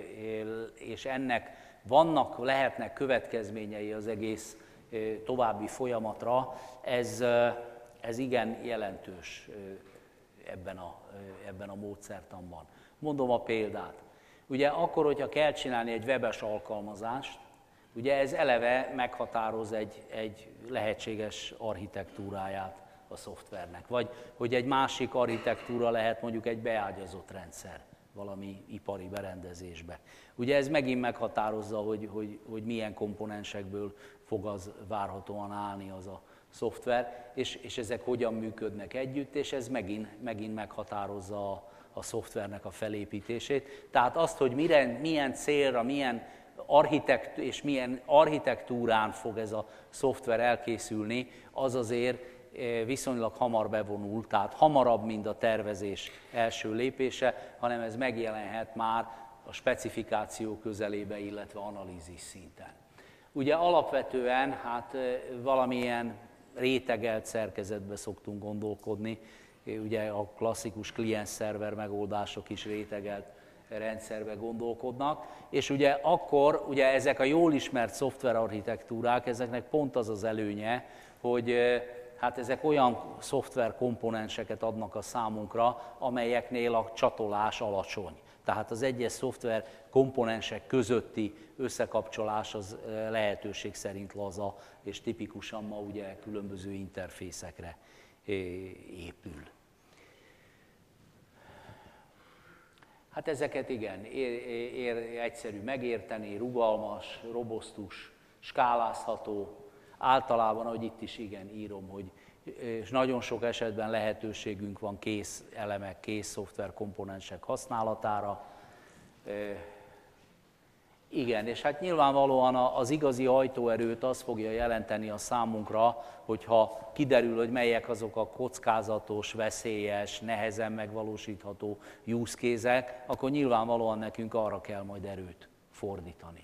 és ennek vannak, lehetnek következményei az egész további folyamatra, ez, ez igen jelentős ebben a, ebben a módszertanban. Mondom a példát. Ugye akkor, hogyha kell csinálni egy webes alkalmazást, ugye ez eleve meghatároz egy, egy lehetséges architektúráját a szoftvernek. Vagy hogy egy másik architektúra lehet mondjuk egy beágyazott rendszer valami ipari berendezésbe. Ugye ez megint meghatározza, hogy, hogy, hogy milyen komponensekből fog az várhatóan állni az a szoftver, és, és ezek hogyan működnek együtt, és ez megint, megint meghatározza a, a szoftvernek a felépítését. Tehát azt, hogy mire, milyen célra, milyen architekt, és milyen architektúrán fog ez a szoftver elkészülni, az azért viszonylag hamar bevonul, tehát hamarabb, mint a tervezés első lépése, hanem ez megjelenhet már a specifikáció közelébe, illetve analízis szinten. Ugye alapvetően hát valamilyen rétegelt szerkezetbe szoktunk gondolkodni, ugye a klasszikus kliens-szerver megoldások is rétegelt rendszerbe gondolkodnak, és ugye akkor ugye ezek a jól ismert szoftverarchitektúrák, ezeknek pont az az előnye, hogy hát ezek olyan szoftverkomponenseket adnak a számunkra, amelyeknél a csatolás alacsony. Tehát az egyes szoftver komponensek közötti összekapcsolás az lehetőség szerint laza, és tipikusan ma ugye különböző interfészekre épül. Hát ezeket igen, ér, ér, egyszerű megérteni, rugalmas, robosztus, skálázható. Általában, ahogy itt is igen írom, hogy és nagyon sok esetben lehetőségünk van kész elemek, kész szoftverkomponensek használatára. Igen, és hát nyilvánvalóan az igazi hajtóerőt az fogja jelenteni a számunkra, hogyha kiderül, hogy melyek azok a kockázatos, veszélyes, nehezen megvalósítható use case-ek, akkor nyilvánvalóan nekünk arra kell majd erőt fordítani.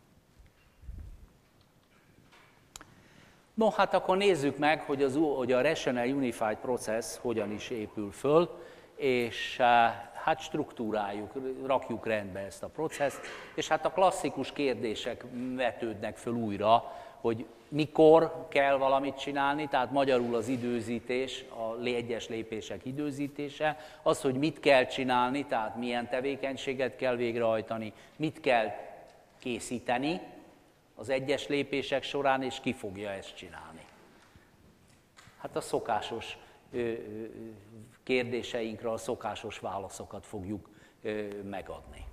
No, hát akkor nézzük meg, hogy, az, hogy a Rational Unified Process hogyan is épül föl, és hát struktúráljuk, rakjuk rendbe ezt a processzt, és hát a klasszikus kérdések vetődnek föl újra, hogy mikor kell valamit csinálni, tehát magyarul az időzítés, a egyes lépések időzítése, az, hogy mit kell csinálni, tehát milyen tevékenységet kell végrehajtani, mit kell készíteni az egyes lépések során, és ki fogja ezt csinálni. Hát a szokásos kérdéseinkre a szokásos válaszokat fogjuk megadni.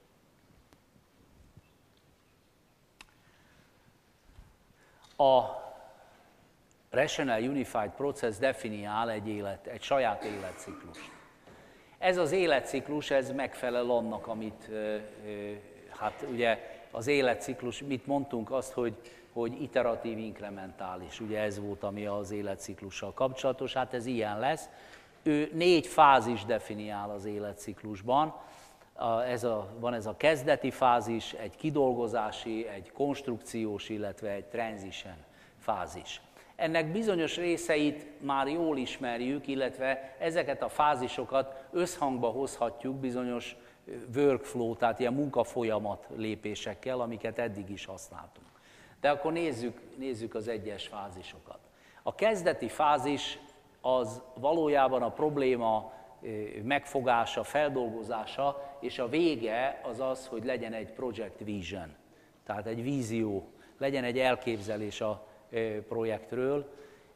A Rational Unified Process definiál egy, élet, egy saját életciklust. Ez az életciklus, ez megfelel annak, amit, hát ugye az életciklus, mit mondtunk azt, hogy, hogy iteratív, inkrementális, ugye ez volt, ami az életciklussal kapcsolatos, hát ez ilyen lesz. Ő négy fázis definiál az életciklusban, ez a, van ez a kezdeti fázis, egy kidolgozási, egy konstrukciós, illetve egy transition fázis. Ennek bizonyos részeit már jól ismerjük, illetve ezeket a fázisokat összhangba hozhatjuk bizonyos workflow, tehát ilyen munkafolyamat lépésekkel, amiket eddig is használtunk. De akkor nézzük, nézzük az egyes fázisokat. A kezdeti fázis az valójában a probléma megfogása, feldolgozása, és a vége az az, hogy legyen egy project vision, tehát egy vízió, legyen egy elképzelés a projektről.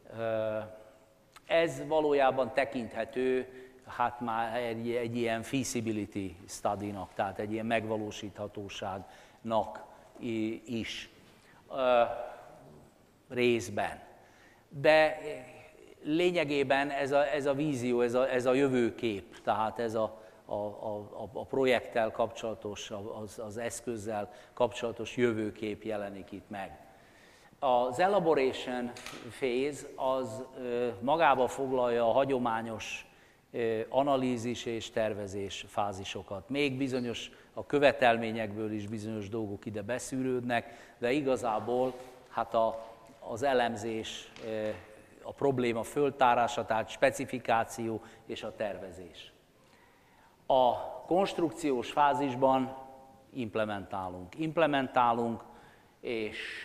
Ez valójában tekinthető hát már egy, egy ilyen feasibility study-nak, tehát egy ilyen megvalósíthatóságnak is részben. De lényegében ez a, ez a vízió, ez a, ez a jövőkép, tehát ez a, a, a, a projekttel kapcsolatos, az, az eszközzel kapcsolatos jövőkép jelenik itt meg. Az elaboration phase az magába foglalja a hagyományos analízis és tervezés fázisokat. Még bizonyos a követelményekből is bizonyos dolgok ide beszűrődnek, de igazából hát a, az elemzés, a probléma föltárása, tehát specifikáció és a tervezés. A konstrukciós fázisban implementálunk. Implementálunk, és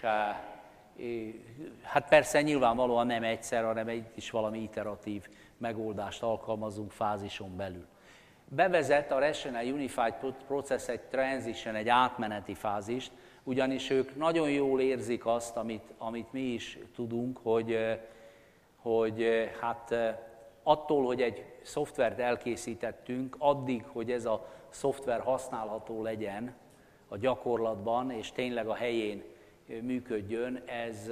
hát persze nyilvánvalóan nem egyszer, hanem itt is valami iteratív megoldást alkalmazunk fázison belül. Bevezet a Rational Unified Process egy transition, egy átmeneti fázist, ugyanis ők nagyon jól érzik azt, amit, amit mi is tudunk, hogy, hogy hát attól, hogy egy szoftvert elkészítettünk, addig, hogy ez a szoftver használható legyen a gyakorlatban, és tényleg a helyén működjön, ez,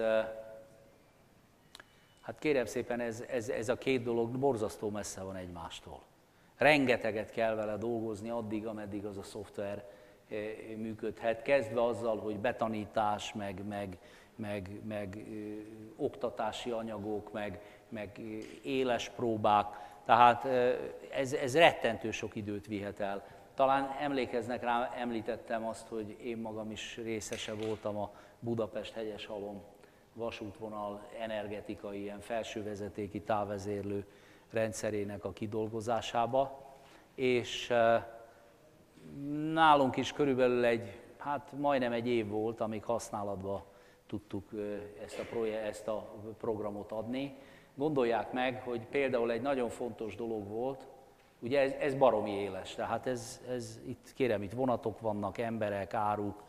hát kérem szépen, ez, ez, ez a két dolog borzasztó messze van egymástól. Rengeteget kell vele dolgozni addig, ameddig az a szoftver működhet, kezdve azzal, hogy betanítás, meg, meg, meg, meg ö, oktatási anyagok, meg, meg éles próbák, tehát ez, ez rettentő sok időt vihet el. Talán emlékeznek rá, említettem azt, hogy én magam is részese voltam a Budapest-Hegyeshalom vasútvonal energetikai, ilyen felsővezetéki távvezérlő rendszerének a kidolgozásába, és nálunk is körülbelül egy, hát majdnem egy év volt, amíg használatba tudtuk ezt a, projekt, ezt a programot adni. Gondolják meg, hogy például egy nagyon fontos dolog volt, ugye ez, ez baromi éles, tehát ez, ez itt kérem, itt vonatok vannak, emberek, áruk.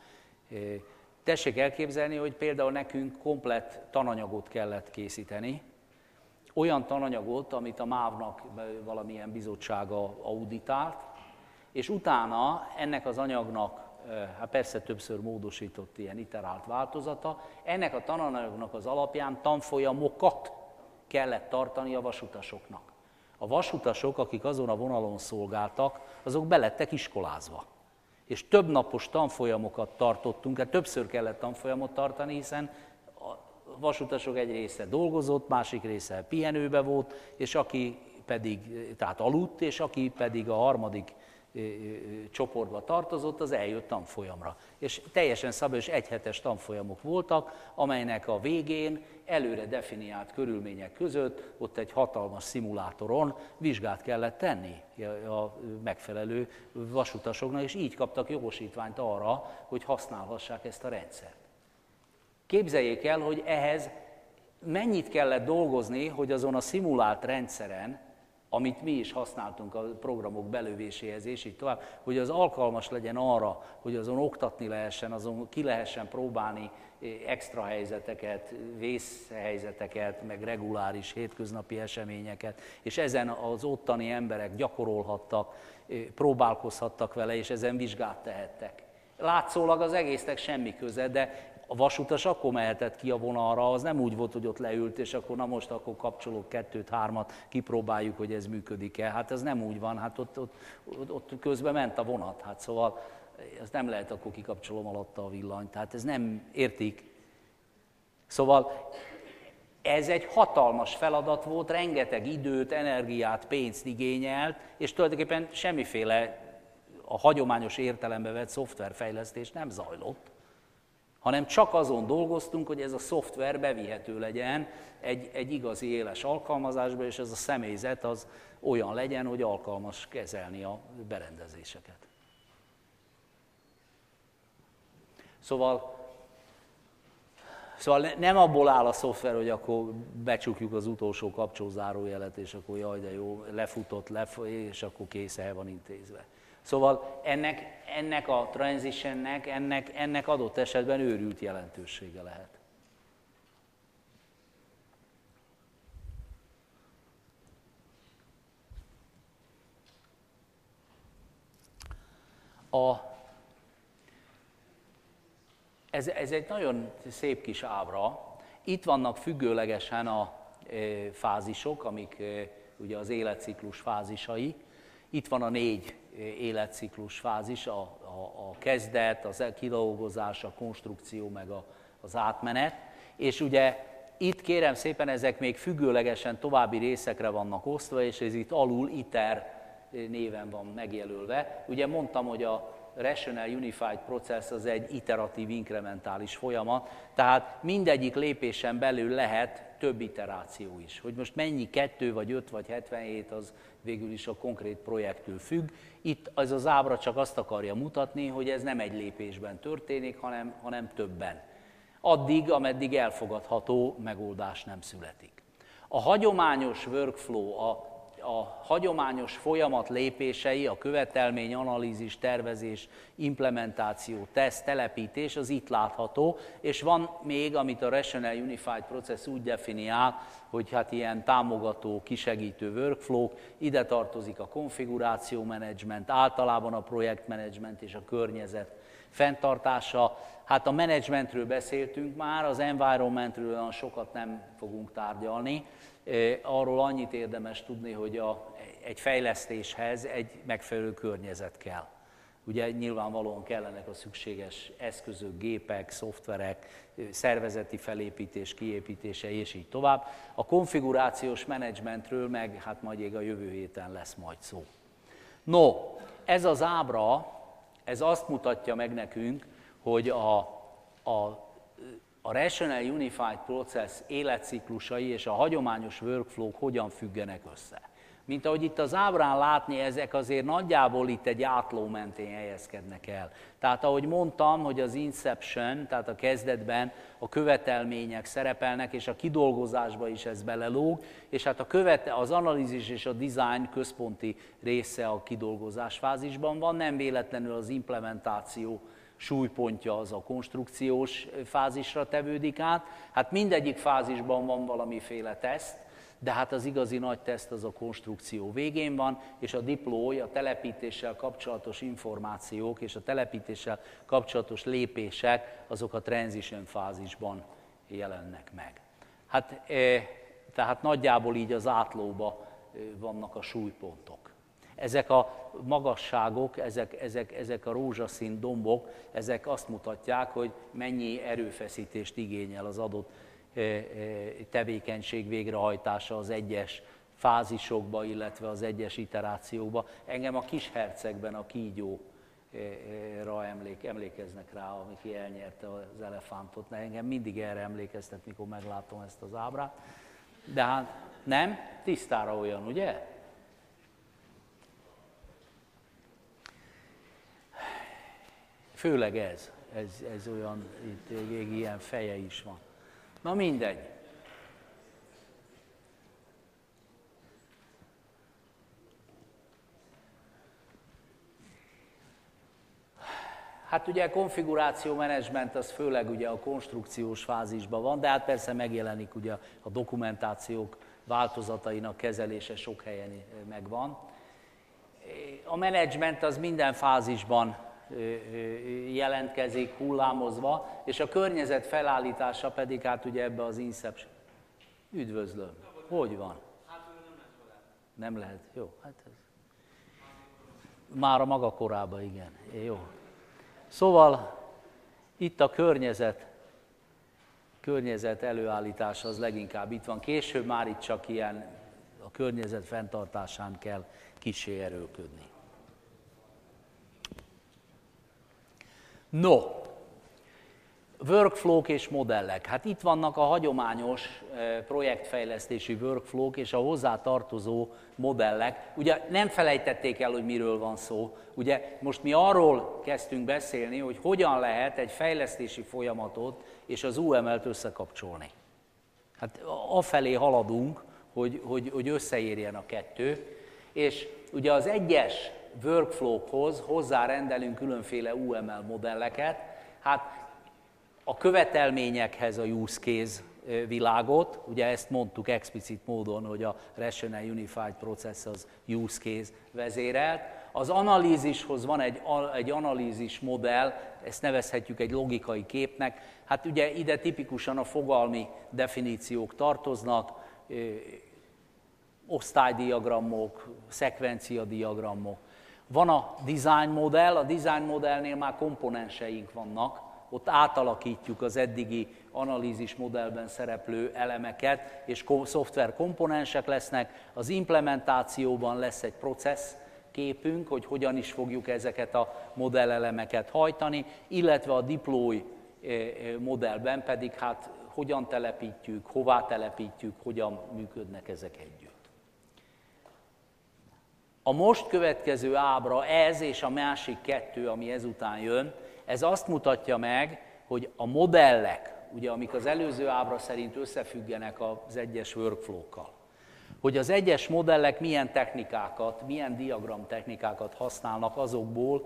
Tessék elképzelni, hogy például nekünk komplett tananyagot kellett készíteni, olyan tananyagot, amit a MÁV-nak valamilyen bizottsága auditált, és utána ennek az anyagnak, hát persze többször módosított ilyen iterált változata, ennek a tananyagnak az alapján tanfolyamokat kellett tartani a vasutasoknak. A vasutasok, akik azon a vonalon szolgáltak, azok belettek iskolázva. És több napos tanfolyamokat tartottunk, tehát többször kellett tanfolyamot tartani, hiszen a vasutasok egy része dolgozott, másik része pihenőbe volt, és aki pedig, tehát aludt, és aki pedig a harmadik csoportba tartozott, az eljött tanfolyamra. És teljesen szabályos egyhetes tanfolyamok voltak, amelynek a végén előre definiált körülmények között ott egy hatalmas szimulátoron vizsgát kellett tenni a megfelelő vasutasoknak, és így kaptak jogosítványt arra, hogy használhassák ezt a rendszert. Képzeljék el, hogy ehhez mennyit kellett dolgozni, hogy azon a szimulált rendszeren, amit mi is használtunk a programok belövéséhez, és így tovább, hogy az alkalmas legyen arra, hogy azon oktatni lehessen, azon ki lehessen próbálni extra helyzeteket, vészhelyzeteket, meg reguláris hétköznapi eseményeket, és ezen az ottani emberek gyakorolhattak, próbálkozhattak vele, és ezen vizsgát tehettek. Látszólag az egésznek semmi köze, de a vasutas akkor mehetett ki a vonalra, az nem úgy volt, hogy ott leült, és akkor na most akkor kapcsolok kettőt, hármat, kipróbáljuk, hogy ez működik-e. Hát ez nem úgy van, hát ott, ott, ott közben ment a vonat, hát szóval ez nem lehet, akkor kikapcsolom alatta a villanyt, tehát ez nem értik. Szóval ez egy hatalmas feladat volt, rengeteg időt, energiát, pénzt igényelt, és tulajdonképpen semmiféle a hagyományos értelembe vett szoftverfejlesztés nem zajlott, hanem csak azon dolgoztunk, hogy ez a szoftver bevihető legyen egy, egy igazi éles alkalmazásba, és ez a személyzet az olyan legyen, hogy alkalmas kezelni a berendezéseket. Szóval Szóval nem abból áll a szoftver, hogy akkor becsukjuk az utolsó kapcsolózárójelet, és akkor jaj, de jó, lefutott, lef- és akkor kész, el van intézve. Szóval ennek, ennek a transitionnek, ennek, ennek adott esetben őrült jelentősége lehet. A, ez, ez egy nagyon szép kis ábra. Itt vannak függőlegesen a e, fázisok, amik e, ugye az életciklus fázisai. Itt van a négy életciklus fázis, a, a, a kezdet, az kidolgozás, a konstrukció, meg a, az átmenet. És ugye itt kérem szépen, ezek még függőlegesen további részekre vannak osztva, és ez itt alul iter néven van megjelölve. Ugye mondtam, hogy a Rational Unified Process az egy iteratív, inkrementális folyamat, tehát mindegyik lépésen belül lehet több iteráció is. Hogy most mennyi, kettő, vagy öt, vagy hetvenhét, az végül is a konkrét projektől függ. Itt ez az ábra csak azt akarja mutatni, hogy ez nem egy lépésben történik, hanem, hanem többen. Addig, ameddig elfogadható megoldás nem születik. A hagyományos workflow, a A hagyományos folyamat lépései, a követelmény, analízis, tervezés, implementáció, teszt, telepítés, az itt látható, és van még, amit a Rational Unified Process úgy definiál, hogy hát ilyen támogató, kisegítő workflow, ide tartozik a konfiguráció menedzsment, általában a projektmenedzsment és a környezet fenntartása. Hát a menedzsmentről beszéltünk már, az environmentről olyan sokat nem fogunk tárgyalni. Arról annyit érdemes tudni, hogy a, egy fejlesztéshez egy megfelelő környezet kell. Ugye nyilvánvalóan kellenek a szükséges eszközök, gépek, szoftverek, szervezeti felépítés, kiépítése és így tovább. A konfigurációs menedzsmentről meg hát majd a jövő héten lesz majd szó. No, ez az ábra, ez azt mutatja meg nekünk, hogy a, a A Rational Unified Process életciklusai és a hagyományos workflow-k hogyan függenek össze. Mint ahogy itt az ábrán látni, ezek azért nagyjából itt egy átló mentén helyezkednek el. Tehát ahogy mondtam, hogy az inception, tehát a kezdetben a követelmények szerepelnek, és a kidolgozásba is ez belelóg, és hát a követe, az analízis és a design központi része a kidolgozás fázisban van, nem véletlenül az implementáció súlypontja az a konstrukciós fázisra tevődik át. Hát mindegyik fázisban van valamiféle teszt, de hát az igazi nagy teszt az a konstrukció végén van, és a deploy, a telepítéssel kapcsolatos információk és a telepítéssel kapcsolatos lépések, azok a transition fázisban jelennek meg. Hát, e, tehát nagyjából így az átlóba vannak a súlypontok. Ezek a magasságok, ezek, ezek, ezek a rózsaszín dombok, ezek azt mutatják, hogy mennyi erőfeszítést igényel az adott tevékenység végrehajtása az egyes fázisokba, illetve az egyes iterációkba. Engem a Kishercegben a kígyóra emlék, emlékeznek rá, aki elnyerte az elefántot. Engem mindig erre emlékeztet, mikor meglátom ezt az ábrát. De hát nem, tisztára olyan, ugye? Főleg ez, ez, ez olyan, itt még ilyen feje is van. Na mindegy. Hát ugye a konfiguráció menedzsment az főleg ugye a konstrukciós fázisban van, de hát persze megjelenik ugye a dokumentációk változatainak kezelése sok helyen megvan. A menedzsment az minden fázisban jelentkezik hullámozva, és a környezet felállítása pedig hát ugye ebbe az inception. Üdvözlöm. Hogy van? Nem lehet. Jó, hát ez. Már a maga korában, igen. Jó. Szóval itt a környezet, környezet előállítása az leginkább itt van. Később már itt csak ilyen a környezet fenntartásán kell kissé erőlködni. No, Workflow-k és modellek. Hát itt vannak a hagyományos projektfejlesztési workflow-k és a hozzá tartozó modellek. Ugye nem felejtették el, hogy miről van szó. Ugye most mi arról kezdtünk beszélni, hogy hogyan lehet egy fejlesztési folyamatot és az u em el-t összekapcsolni. Hát afelé haladunk, hogy, hogy, hogy összeérjen a kettő, és ugye az egyes workflow-hoz hozzárendelünk különféle u em el modelleket, hát a követelményekhez a use case világot, ugye ezt mondtuk explicit módon, hogy a Rational Unified Process az use case vezérelt. Az analízishoz van egy, egy analízis modell, ezt nevezhetjük egy logikai képnek. Hát ugye ide tipikusan a fogalmi definíciók tartoznak, osztálydiagramok, szekvenciadiagramok. Van a design modell, a design modellnél már komponenseink vannak, ott átalakítjuk az eddigi analízis modellben szereplő elemeket, és szoftver komponensek lesznek. Az implementációban lesz egy processz képünk, hogy hogyan is fogjuk ezeket a modellelemeket hajtani, illetve a deploy modellben pedig hát hogyan telepítjük, hová telepítjük, hogyan működnek ezek együtt. A most következő ábra, ez és a másik kettő, ami ezután jön, ez azt mutatja meg, hogy a modellek, ugye, amik az előző ábra szerint összefüggenek az egyes workflow-kkal, hogy az egyes modellek milyen technikákat, milyen diagram technikákat használnak azokból,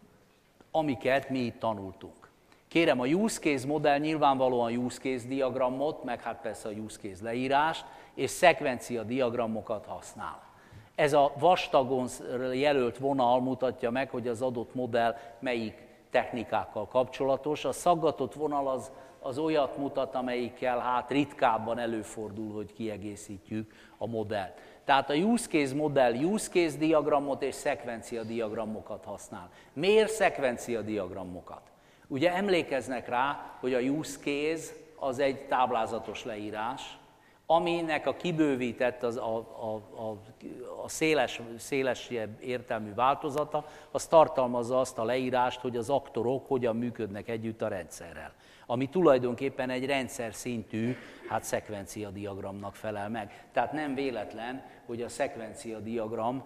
amiket mi itt tanultunk. Kérem, a use case modell nyilvánvalóan use case diagramot, meg hát persze a use case leírást, és szekvencia diagramokat használ. Ez a vastagon jelölt vonal mutatja meg, hogy az adott modell melyik technikákkal kapcsolatos. A szaggatott vonal az, az olyat mutat, amelyikkel hát ritkábban előfordul, hogy kiegészítjük a modellt. Tehát a use case modell use case diagramot és szekvencia diagramokat használ. Miért szekvencia diagramokat? Ugye emlékeznek rá, hogy a use case az egy táblázatos leírás, aminek a kibővített, az a, a, a, a széles, szélesebb értelmű változata, az tartalmazza azt a leírást, hogy az aktorok hogyan működnek együtt a rendszerrel. Ami tulajdonképpen egy rendszer szintű, hát szekvencia diagramnak felel meg. Tehát nem véletlen, hogy a szekvencia diagram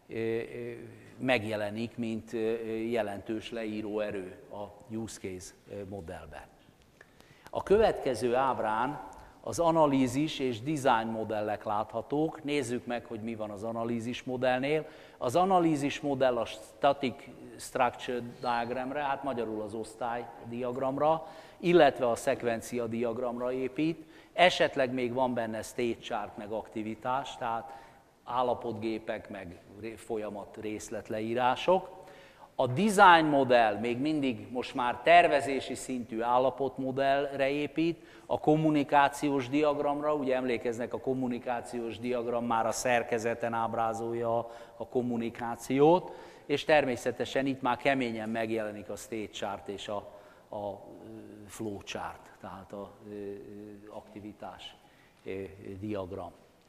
megjelenik, mint jelentős leíró erő a use case modellben. A következő ábrán az analízis és design modellek láthatók. Nézzük meg, hogy mi van az analízis modellnél. Az analízis modell a static structure diagramra, hát magyarul az osztály diagramra, illetve a szekvencia diagramra épít. Esetleg még van benne state chart, meg aktivitás, tehát állapotgépek, meg folyamat részletleírások. A design modell még mindig most már tervezési szintű állapotmodellre épít, a kommunikációs diagramra, ugye emlékeznek, a kommunikációs diagram már a szerkezeten ábrázolja a kommunikációt, és természetesen itt már keményen megjelenik a state chart és a, a flow chart, tehát az aktivitás diagram.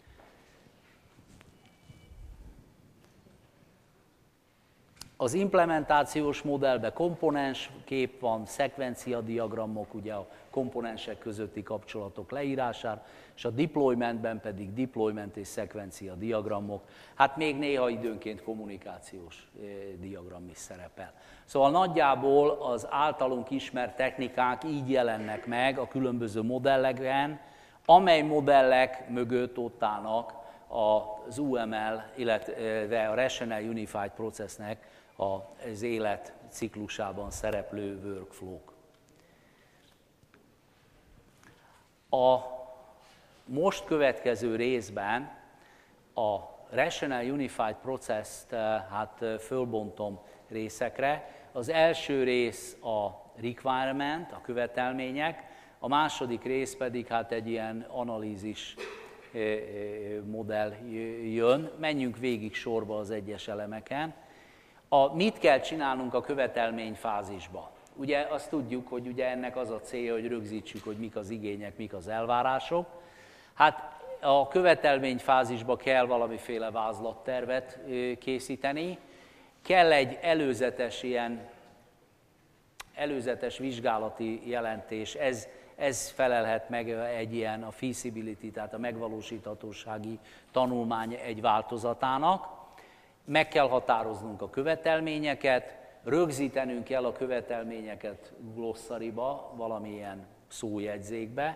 Az implementációs modellben komponens kép van, szekvencia diagramok, ugye a komponensek közötti kapcsolatok leírására, és a deploymentben pedig deployment és szekvencia diagramok, hát még néha időnként kommunikációs diagram is szerepel. Szóval nagyjából az általunk ismert technikák így jelennek meg a különböző modellekben, amely modellek mögött ott állnak az u em el, illetve a Rational Unified Processnek az élet ciklusában szereplő workflow-k. A most következő részben a Rational Unified Process-t hát fölbontom részekre. Az első rész a requirement, a követelmények, a második rész pedig hát egy ilyen analízis modell jön. Menjünk végig sorba az egyes elemeken. A, mit kell csinálnunk a követelmény fázisban? Ugye azt tudjuk, hogy ugye ennek az a célja, hogy rögzítsük, hogy mik az igények, mik az elvárások. Hát a követelmény fázisban kell valamiféle vázlattervet készíteni, kell egy előzetes ilyen előzetes vizsgálati jelentés, ez, ez felelhet meg egy ilyen a feasibility, tehát a megvalósíthatósági tanulmány egy változatának. Meg kell határoznunk a követelményeket, rögzítenünk kell a követelményeket glosszariba, valamilyen szójegyzékbe,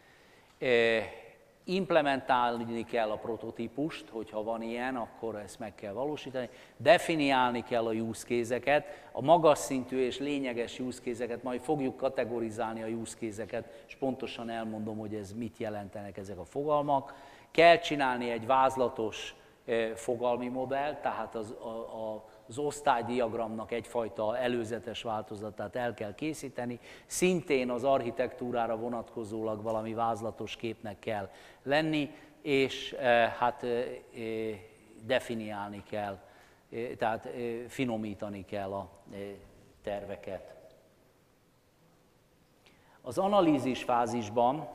implementálni kell a prototípust, hogyha van ilyen, akkor ezt meg kell valósítani, definiálni kell a use case-eket, a magas szintű és lényeges use case-eket, majd fogjuk kategorizálni a use case-eket, és pontosan elmondom, hogy ez mit jelentenek ezek a fogalmak. Kell csinálni egy vázlatos fogalmi modell, tehát az, a, a, az osztálydiagramnak egyfajta előzetes változatát el kell készíteni, szintén az architektúrára vonatkozólag valami vázlatos képnek kell lenni, és e, hát e, definiálni kell, e, tehát e, finomítani kell a e, terveket. Az analízis fázisban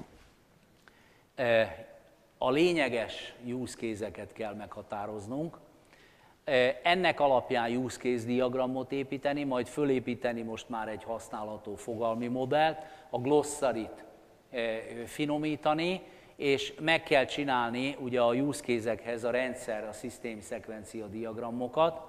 e, a lényeges use case-eket kell meghatároznunk, ennek alapján use case diagramot építeni, majd fölépíteni most már egy használható fogalmi modellt, a glossarit finomítani, és meg kell csinálni ugye a use case-ekhez a rendszer, a system szekvencia diagramokat,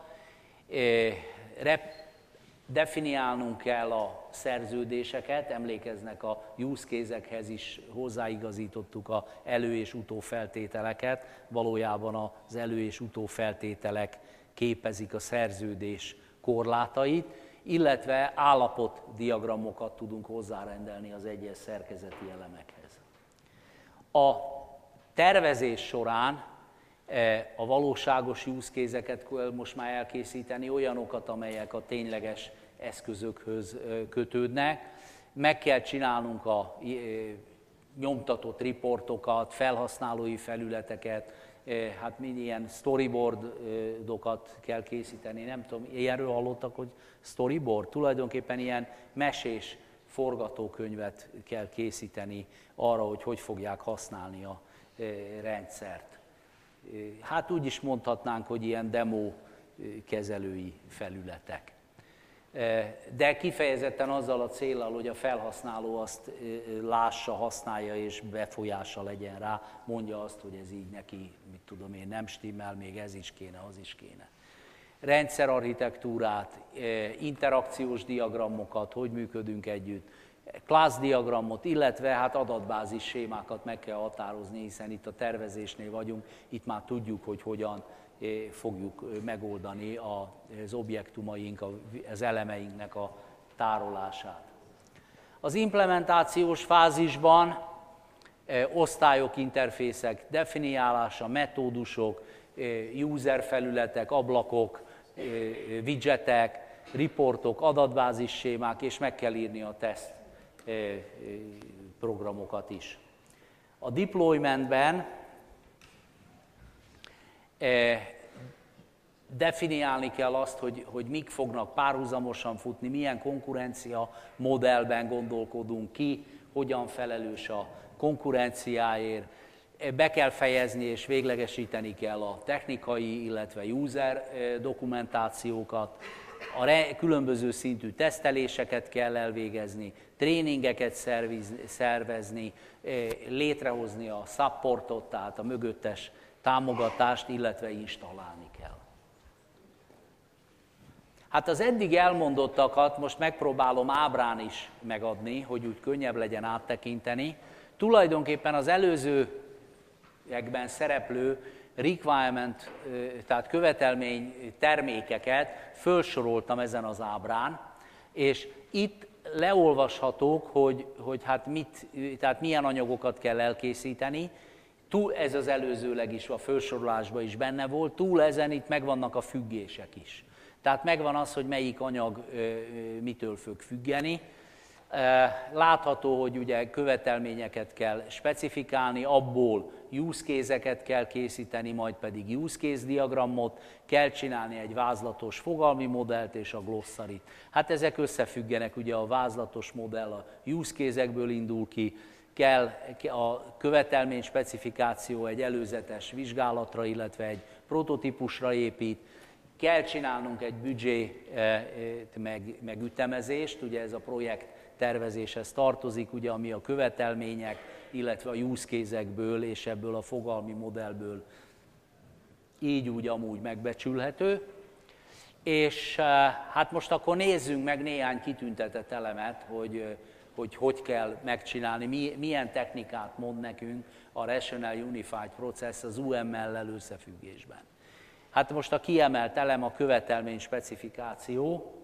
definiálnunk kell a szerződéseket, emlékeznek a use case-ekhez is hozzáigazítottuk az elő- és utófeltételeket, valójában az elő- és utófeltételek képezik a szerződés korlátait, illetve állapotdiagramokat tudunk hozzárendelni az egyes szerkezeti elemekhez. A tervezés során a valóságos use case-eket kell most már elkészíteni, olyanokat, amelyek a tényleges eszközökhöz kötődnek. Meg kell csinálnunk a nyomtatott riportokat, felhasználói felületeket, hát ilyen storyboardokat kell készíteni. Nem tudom, ilyenről hallottak, hogy storyboard? Tulajdonképpen ilyen mesés forgatókönyvet kell készíteni arra, hogy hogy fogják használni a rendszert. Hát úgy is mondhatnánk, hogy ilyen demo kezelői felületek. De kifejezetten azzal a céllal, hogy a felhasználó azt lássa, használja és befolyása legyen rá, mondja azt, hogy ez így neki, mit tudom én, nem stimmel, még ez is kéne, az is kéne. Rendszerarchitektúrát, interakciós diagramokat, hogy működünk együtt, class diagramot, illetve hát adatbázis sémákat meg kell határozni, hiszen itt a tervezésnél vagyunk, itt már tudjuk, hogy hogyan fogjuk megoldani az objektumaink, az elemeinknek a tárolását. Az implementációs fázisban osztályok, interfészek definiálása, metódusok, user felületek, ablakok, widgetek, riportok, adatbázis sémák, és meg kell írni a teszt programokat is. A deploymentben definiálni kell azt, hogy, hogy mik fognak párhuzamosan futni, milyen konkurencia modellben gondolkodunk ki, hogyan felelős a konkurenciáért. Be kell fejezni és véglegesíteni kell a technikai, illetve user dokumentációkat, a különböző szintű teszteléseket kell elvégezni, tréningeket szervezni, létrehozni a supportot, tehát a mögöttes támogatást, illetve installálni kell. Hát az eddig elmondottakat most megpróbálom ábrán is megadni, hogy úgy könnyebb legyen áttekinteni. Tulajdonképpen az előzőekben szereplő requirement, tehát követelmény termékeket felsoroltam ezen az ábrán, és itt leolvashatók, hogy, hogy hát mit, tehát milyen anyagokat kell elkészíteni. Túl, ez az előzőleg is a felsorolásban is benne volt, túl ezen itt megvannak a függések is. Tehát megvan az, hogy melyik anyag mitől fog függeni. Látható, hogy ugye követelményeket kell specifikálni, abból use case-eket kell készíteni, majd pedig use case diagramot, kell csinálni egy vázlatos fogalmi modellt és a glossarit. Hát ezek összefüggenek, ugye a vázlatos modell a use case-ekből indul ki, kell a követelmény specifikáció egy előzetes vizsgálatra, illetve egy prototípusra épít, Kell csinálnunk egy büdzsé meg, meg ütemezést, ugye ez a projekt tervezéshez tartozik, ugye, ami a követelmények, illetve a use case-ekből és ebből a fogalmi modellből így úgy amúgy megbecsülhető. És hát most akkor nézzünk meg néhány kitüntetett elemet, hogy hogy, hogy kell megcsinálni, milyen technikát mond nekünk a Rational Unified Process az u em el-lel összefüggésben. Hát most a kiemelt elem a követelmény specifikáció.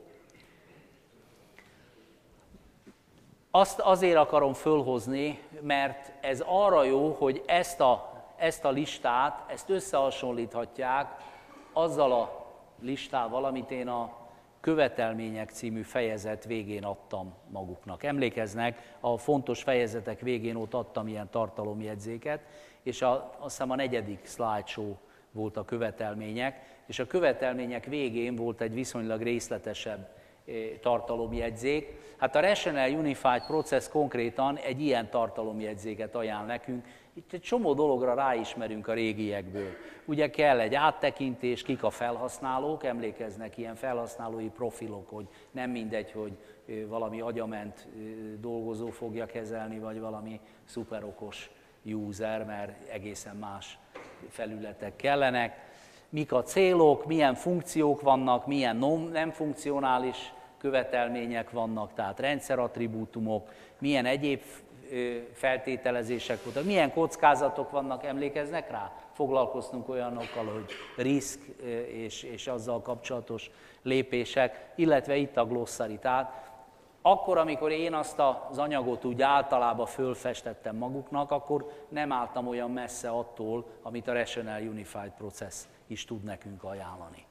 Azt azért akarom fölhozni, mert ez arra jó, hogy ezt a, ezt a listát, ezt összehasonlíthatják azzal a listával, amit én a követelmények című fejezet végén adtam maguknak. Emlékeznek, a fontos fejezetek végén ott adtam ilyen tartalomjegyzéket, és a, azt hiszem a negyedik slideshow volt a követelmények, és a követelmények végén volt egy viszonylag részletesebb tartalomjegyzék. Hát a Rational Unified Process konkrétan egy ilyen tartalomjegyzéket ajánl nekünk. Itt egy csomó dologra ráismerünk a régiekből. Ugye kell egy áttekintés, kik a felhasználók, emlékeznek ilyen felhasználói profilok, hogy nem mindegy, hogy valami agyament dolgozó fogja kezelni, vagy valami szuperokos user, mert egészen más felületek kellenek. Mik a célok, milyen funkciók vannak, milyen nem funkcionális követelmények vannak, tehát rendszerattribútumok, milyen egyéb feltételezések voltak, milyen kockázatok vannak, emlékeznek rá? Foglalkoztunk olyanokkal, hogy risk és, és azzal kapcsolatos lépések, illetve itt a glosszari. Tehát akkor, amikor én azt az anyagot úgy általában fölfestettem maguknak, akkor nem álltam olyan messze attól, amit a Rational Unified Process is tud nekünk ajánlani.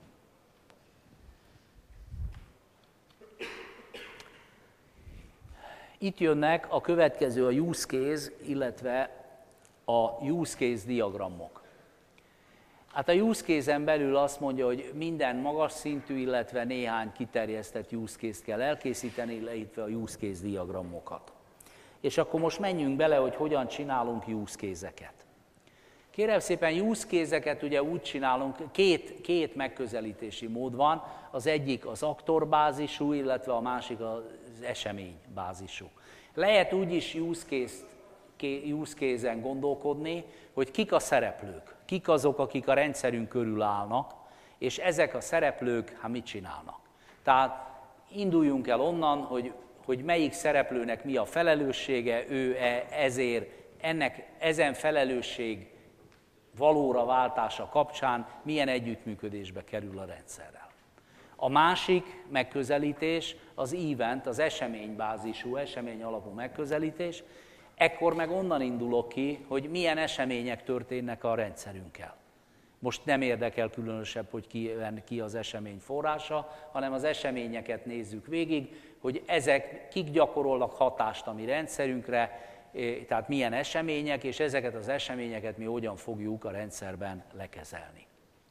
Itt jönnek a következő a use case, illetve a use case diagramok. Hát a use case-en belül azt mondja, hogy minden magas szintű, illetve néhány kiterjesztett use case-t kell elkészíteni, illetve a use case diagramokat. És akkor most menjünk bele, hogy hogyan csinálunk use case-eket. Kérem szépen, use case-eket ugye úgy csinálunk, két, két megközelítési mód van, az egyik az aktorbázisú, illetve a másik az eseménybázisú. Lehet úgy is use case, use case-en gondolkodni, hogy kik a szereplők, kik azok, akik a rendszerünk körül állnak, és ezek a szereplők, hát mit csinálnak. Tehát induljunk el onnan, hogy, hogy melyik szereplőnek mi a felelőssége, ő ezért ennek, ezen felelősség valóra váltása kapcsán milyen együttműködésbe kerül a rendszerrel. A másik megközelítés az event, az eseménybázisú, esemény alapú megközelítés. Ekkor meg onnan indulok ki, hogy milyen események történnek a rendszerünkkel. Most nem érdekel különösebb, hogy ki, ki az esemény forrása, hanem az eseményeket nézzük végig, hogy ezek kik gyakorolnak hatást a mi rendszerünkre, tehát milyen események, és ezeket az eseményeket mi hogyan fogjuk a rendszerben lekezelni.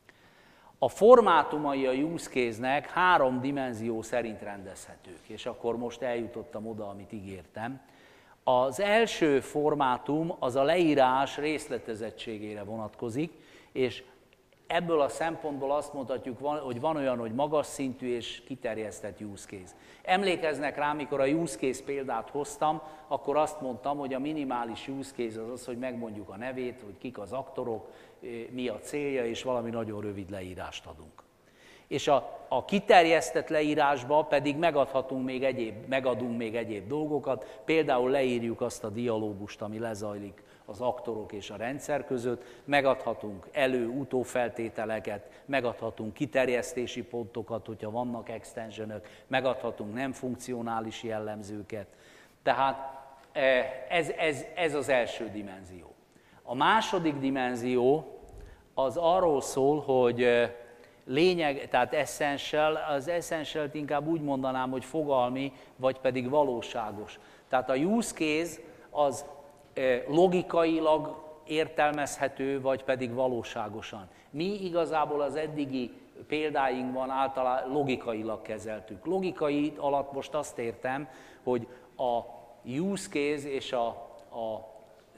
A formátumai a use case-nek három dimenzió szerint rendezhetők, és akkor most eljutottam oda, amit ígértem. Az első formátum az a leírás részletezettségére vonatkozik, és ebből a szempontból azt mondhatjuk, hogy van olyan, hogy magas szintű és kiterjesztett use case. Emlékeznek rá, amikor a use case példát hoztam, akkor azt mondtam, hogy a minimális use case az az, hogy megmondjuk a nevét, hogy kik az aktorok, mi a célja, és valami nagyon rövid leírást adunk. És a, a kiterjesztett leírásba pedig megadhatunk még egyéb, megadunk még egyéb dolgokat, például leírjuk azt a dialógust, ami lezajlik az aktorok és a rendszer között, megadhatunk elő-utó feltételeket, megadhatunk kiterjesztési pontokat, hogyha vannak extensionök, megadhatunk nem funkcionális jellemzőket. Tehát ez, ez, ez az első dimenzió. A második dimenzió az arról szól, hogy lényeg, tehát essential, az essential-t inkább úgy mondanám, hogy fogalmi, vagy pedig valóságos. Tehát a use case az logikailag értelmezhető, vagy pedig valóságosan. Mi igazából az eddigi példáinkban általában logikailag kezeltük. Logikai alatt most azt értem, hogy a use case és a, a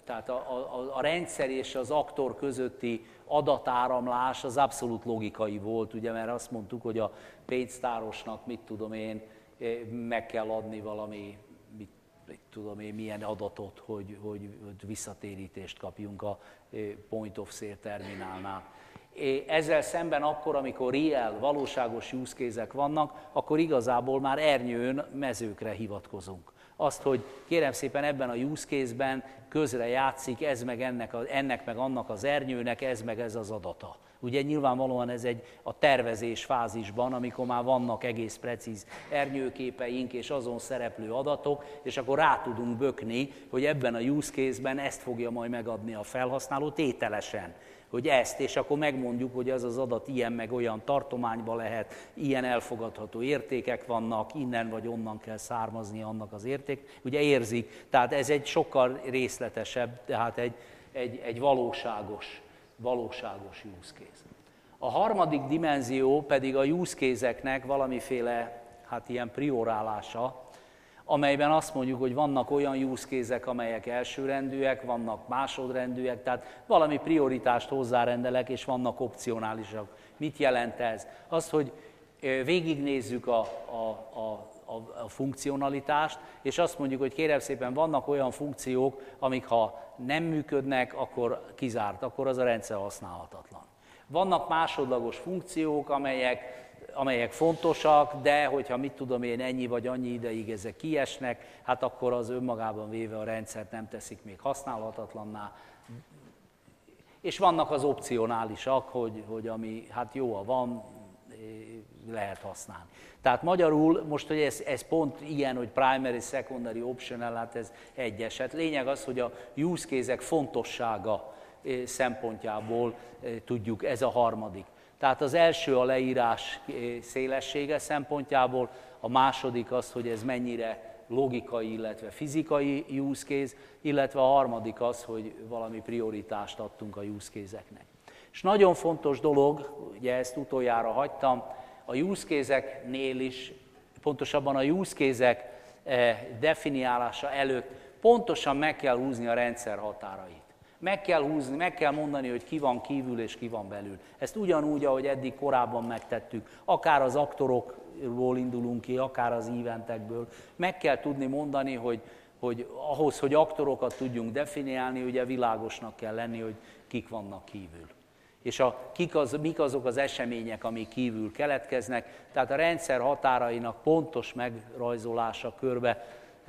tehát a, a, a rendszer és az aktor közötti adatáramlás az abszolút logikai volt, ugye, mert azt mondtuk, hogy a pénztárosnak, mit tudom én, meg kell adni valami, mit, mit tudom én, milyen adatot, hogy, hogy, hogy visszatérítést kapjunk a point of sale terminálnál. Ezzel szemben akkor, amikor real, valóságos use case-ek vannak, akkor igazából már ernyőn mezőkre hivatkozunk. Azt, hogy kérem szépen ebben a use case-ben közre játszik, ez meg ennek, a, ennek meg annak az ernyőnek, ez meg ez az adata. Ugye nyilvánvalóan ez egy a tervezés fázisban, amikor már vannak egész precíz ernyőképeink és azon szereplő adatok, és akkor rá tudunk bökni, hogy ebben a use case-ben ezt fogja majd megadni a felhasználó tételesen. Hogy ezt, és akkor megmondjuk, hogy az az adat ilyen meg olyan tartományban lehet, ilyen elfogadható értékek vannak, innen vagy onnan kell származni annak az érték. Ugye érzik, tehát ez egy sokkal részletesebb, tehát egy, egy, egy valóságos, valóságos use case. A harmadik dimenzió pedig a use case-eknek valamiféle, hát ilyen priorálása, amelyben azt mondjuk, hogy vannak olyan use case-ek, amelyek elsőrendűek, vannak másodrendűek, tehát valami prioritást hozzárendelek, és vannak opcionálisak. Mit jelent ez? Az, hogy végignézzük a, a, a, a, a funkcionalitást, és azt mondjuk, hogy kérem szépen, vannak olyan funkciók, amik ha nem működnek, akkor kizárt, akkor az a rendszer használhatatlan. Vannak másodlagos funkciók, amelyek amelyek fontosak, de hogyha mit tudom én, ennyi vagy annyi ideig ezek kiesnek, hát akkor az önmagában véve a rendszert nem teszik még használhatatlanná. És vannak az opcionálisak, hogy, hogy ami hát jó, ha van, lehet használni. Tehát magyarul most, hogy ez, ez pont ilyen, hogy primary, secondary, optional, hát ez egy eset. Lényeg az, hogy a use case-ek fontossága szempontjából tudjuk, ez a harmadik. Tehát az első a leírás szélessége szempontjából, a második az, hogy ez mennyire logikai, illetve fizikai use case, illetve a harmadik az, hogy valami prioritást adtunk a use case-eknek. És nagyon fontos dolog, ugye ezt utoljára hagytam, a use case-eknél is, pontosabban a use case-ek definiálása előtt pontosan meg kell húzni a rendszer határait. Meg kell húzni, meg kell mondani, hogy ki van kívül és ki van belül. Ezt ugyanúgy, ahogy eddig korábban megtettük, akár az aktorokból indulunk ki, akár az eventekből. Meg kell tudni mondani, hogy, hogy ahhoz, hogy aktorokat tudjunk definiálni, ugye világosnak kell lenni, hogy kik vannak kívül. És a, kik az, mik azok az események, amik kívül keletkeznek. Tehát a rendszer határainak pontos megrajzolása, körbe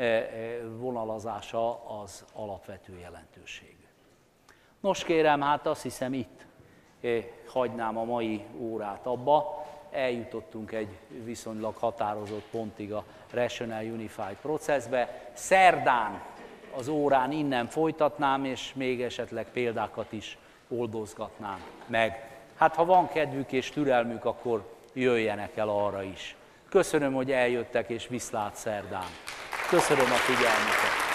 vonalazása az alapvető jelentőségű. Nos kérem, hát azt hiszem itt eh, hagynám a mai órát abba. Eljutottunk egy viszonylag határozott pontig a Rational Unified Processbe. Szerdán az órán innen folytatnám, és még esetleg példákat is oldozgatnám meg. Hát ha van kedvük és türelmük, akkor jöjjenek el arra is. Köszönöm, hogy eljöttek, és viszlát szerdán. Köszönöm a figyelmüket.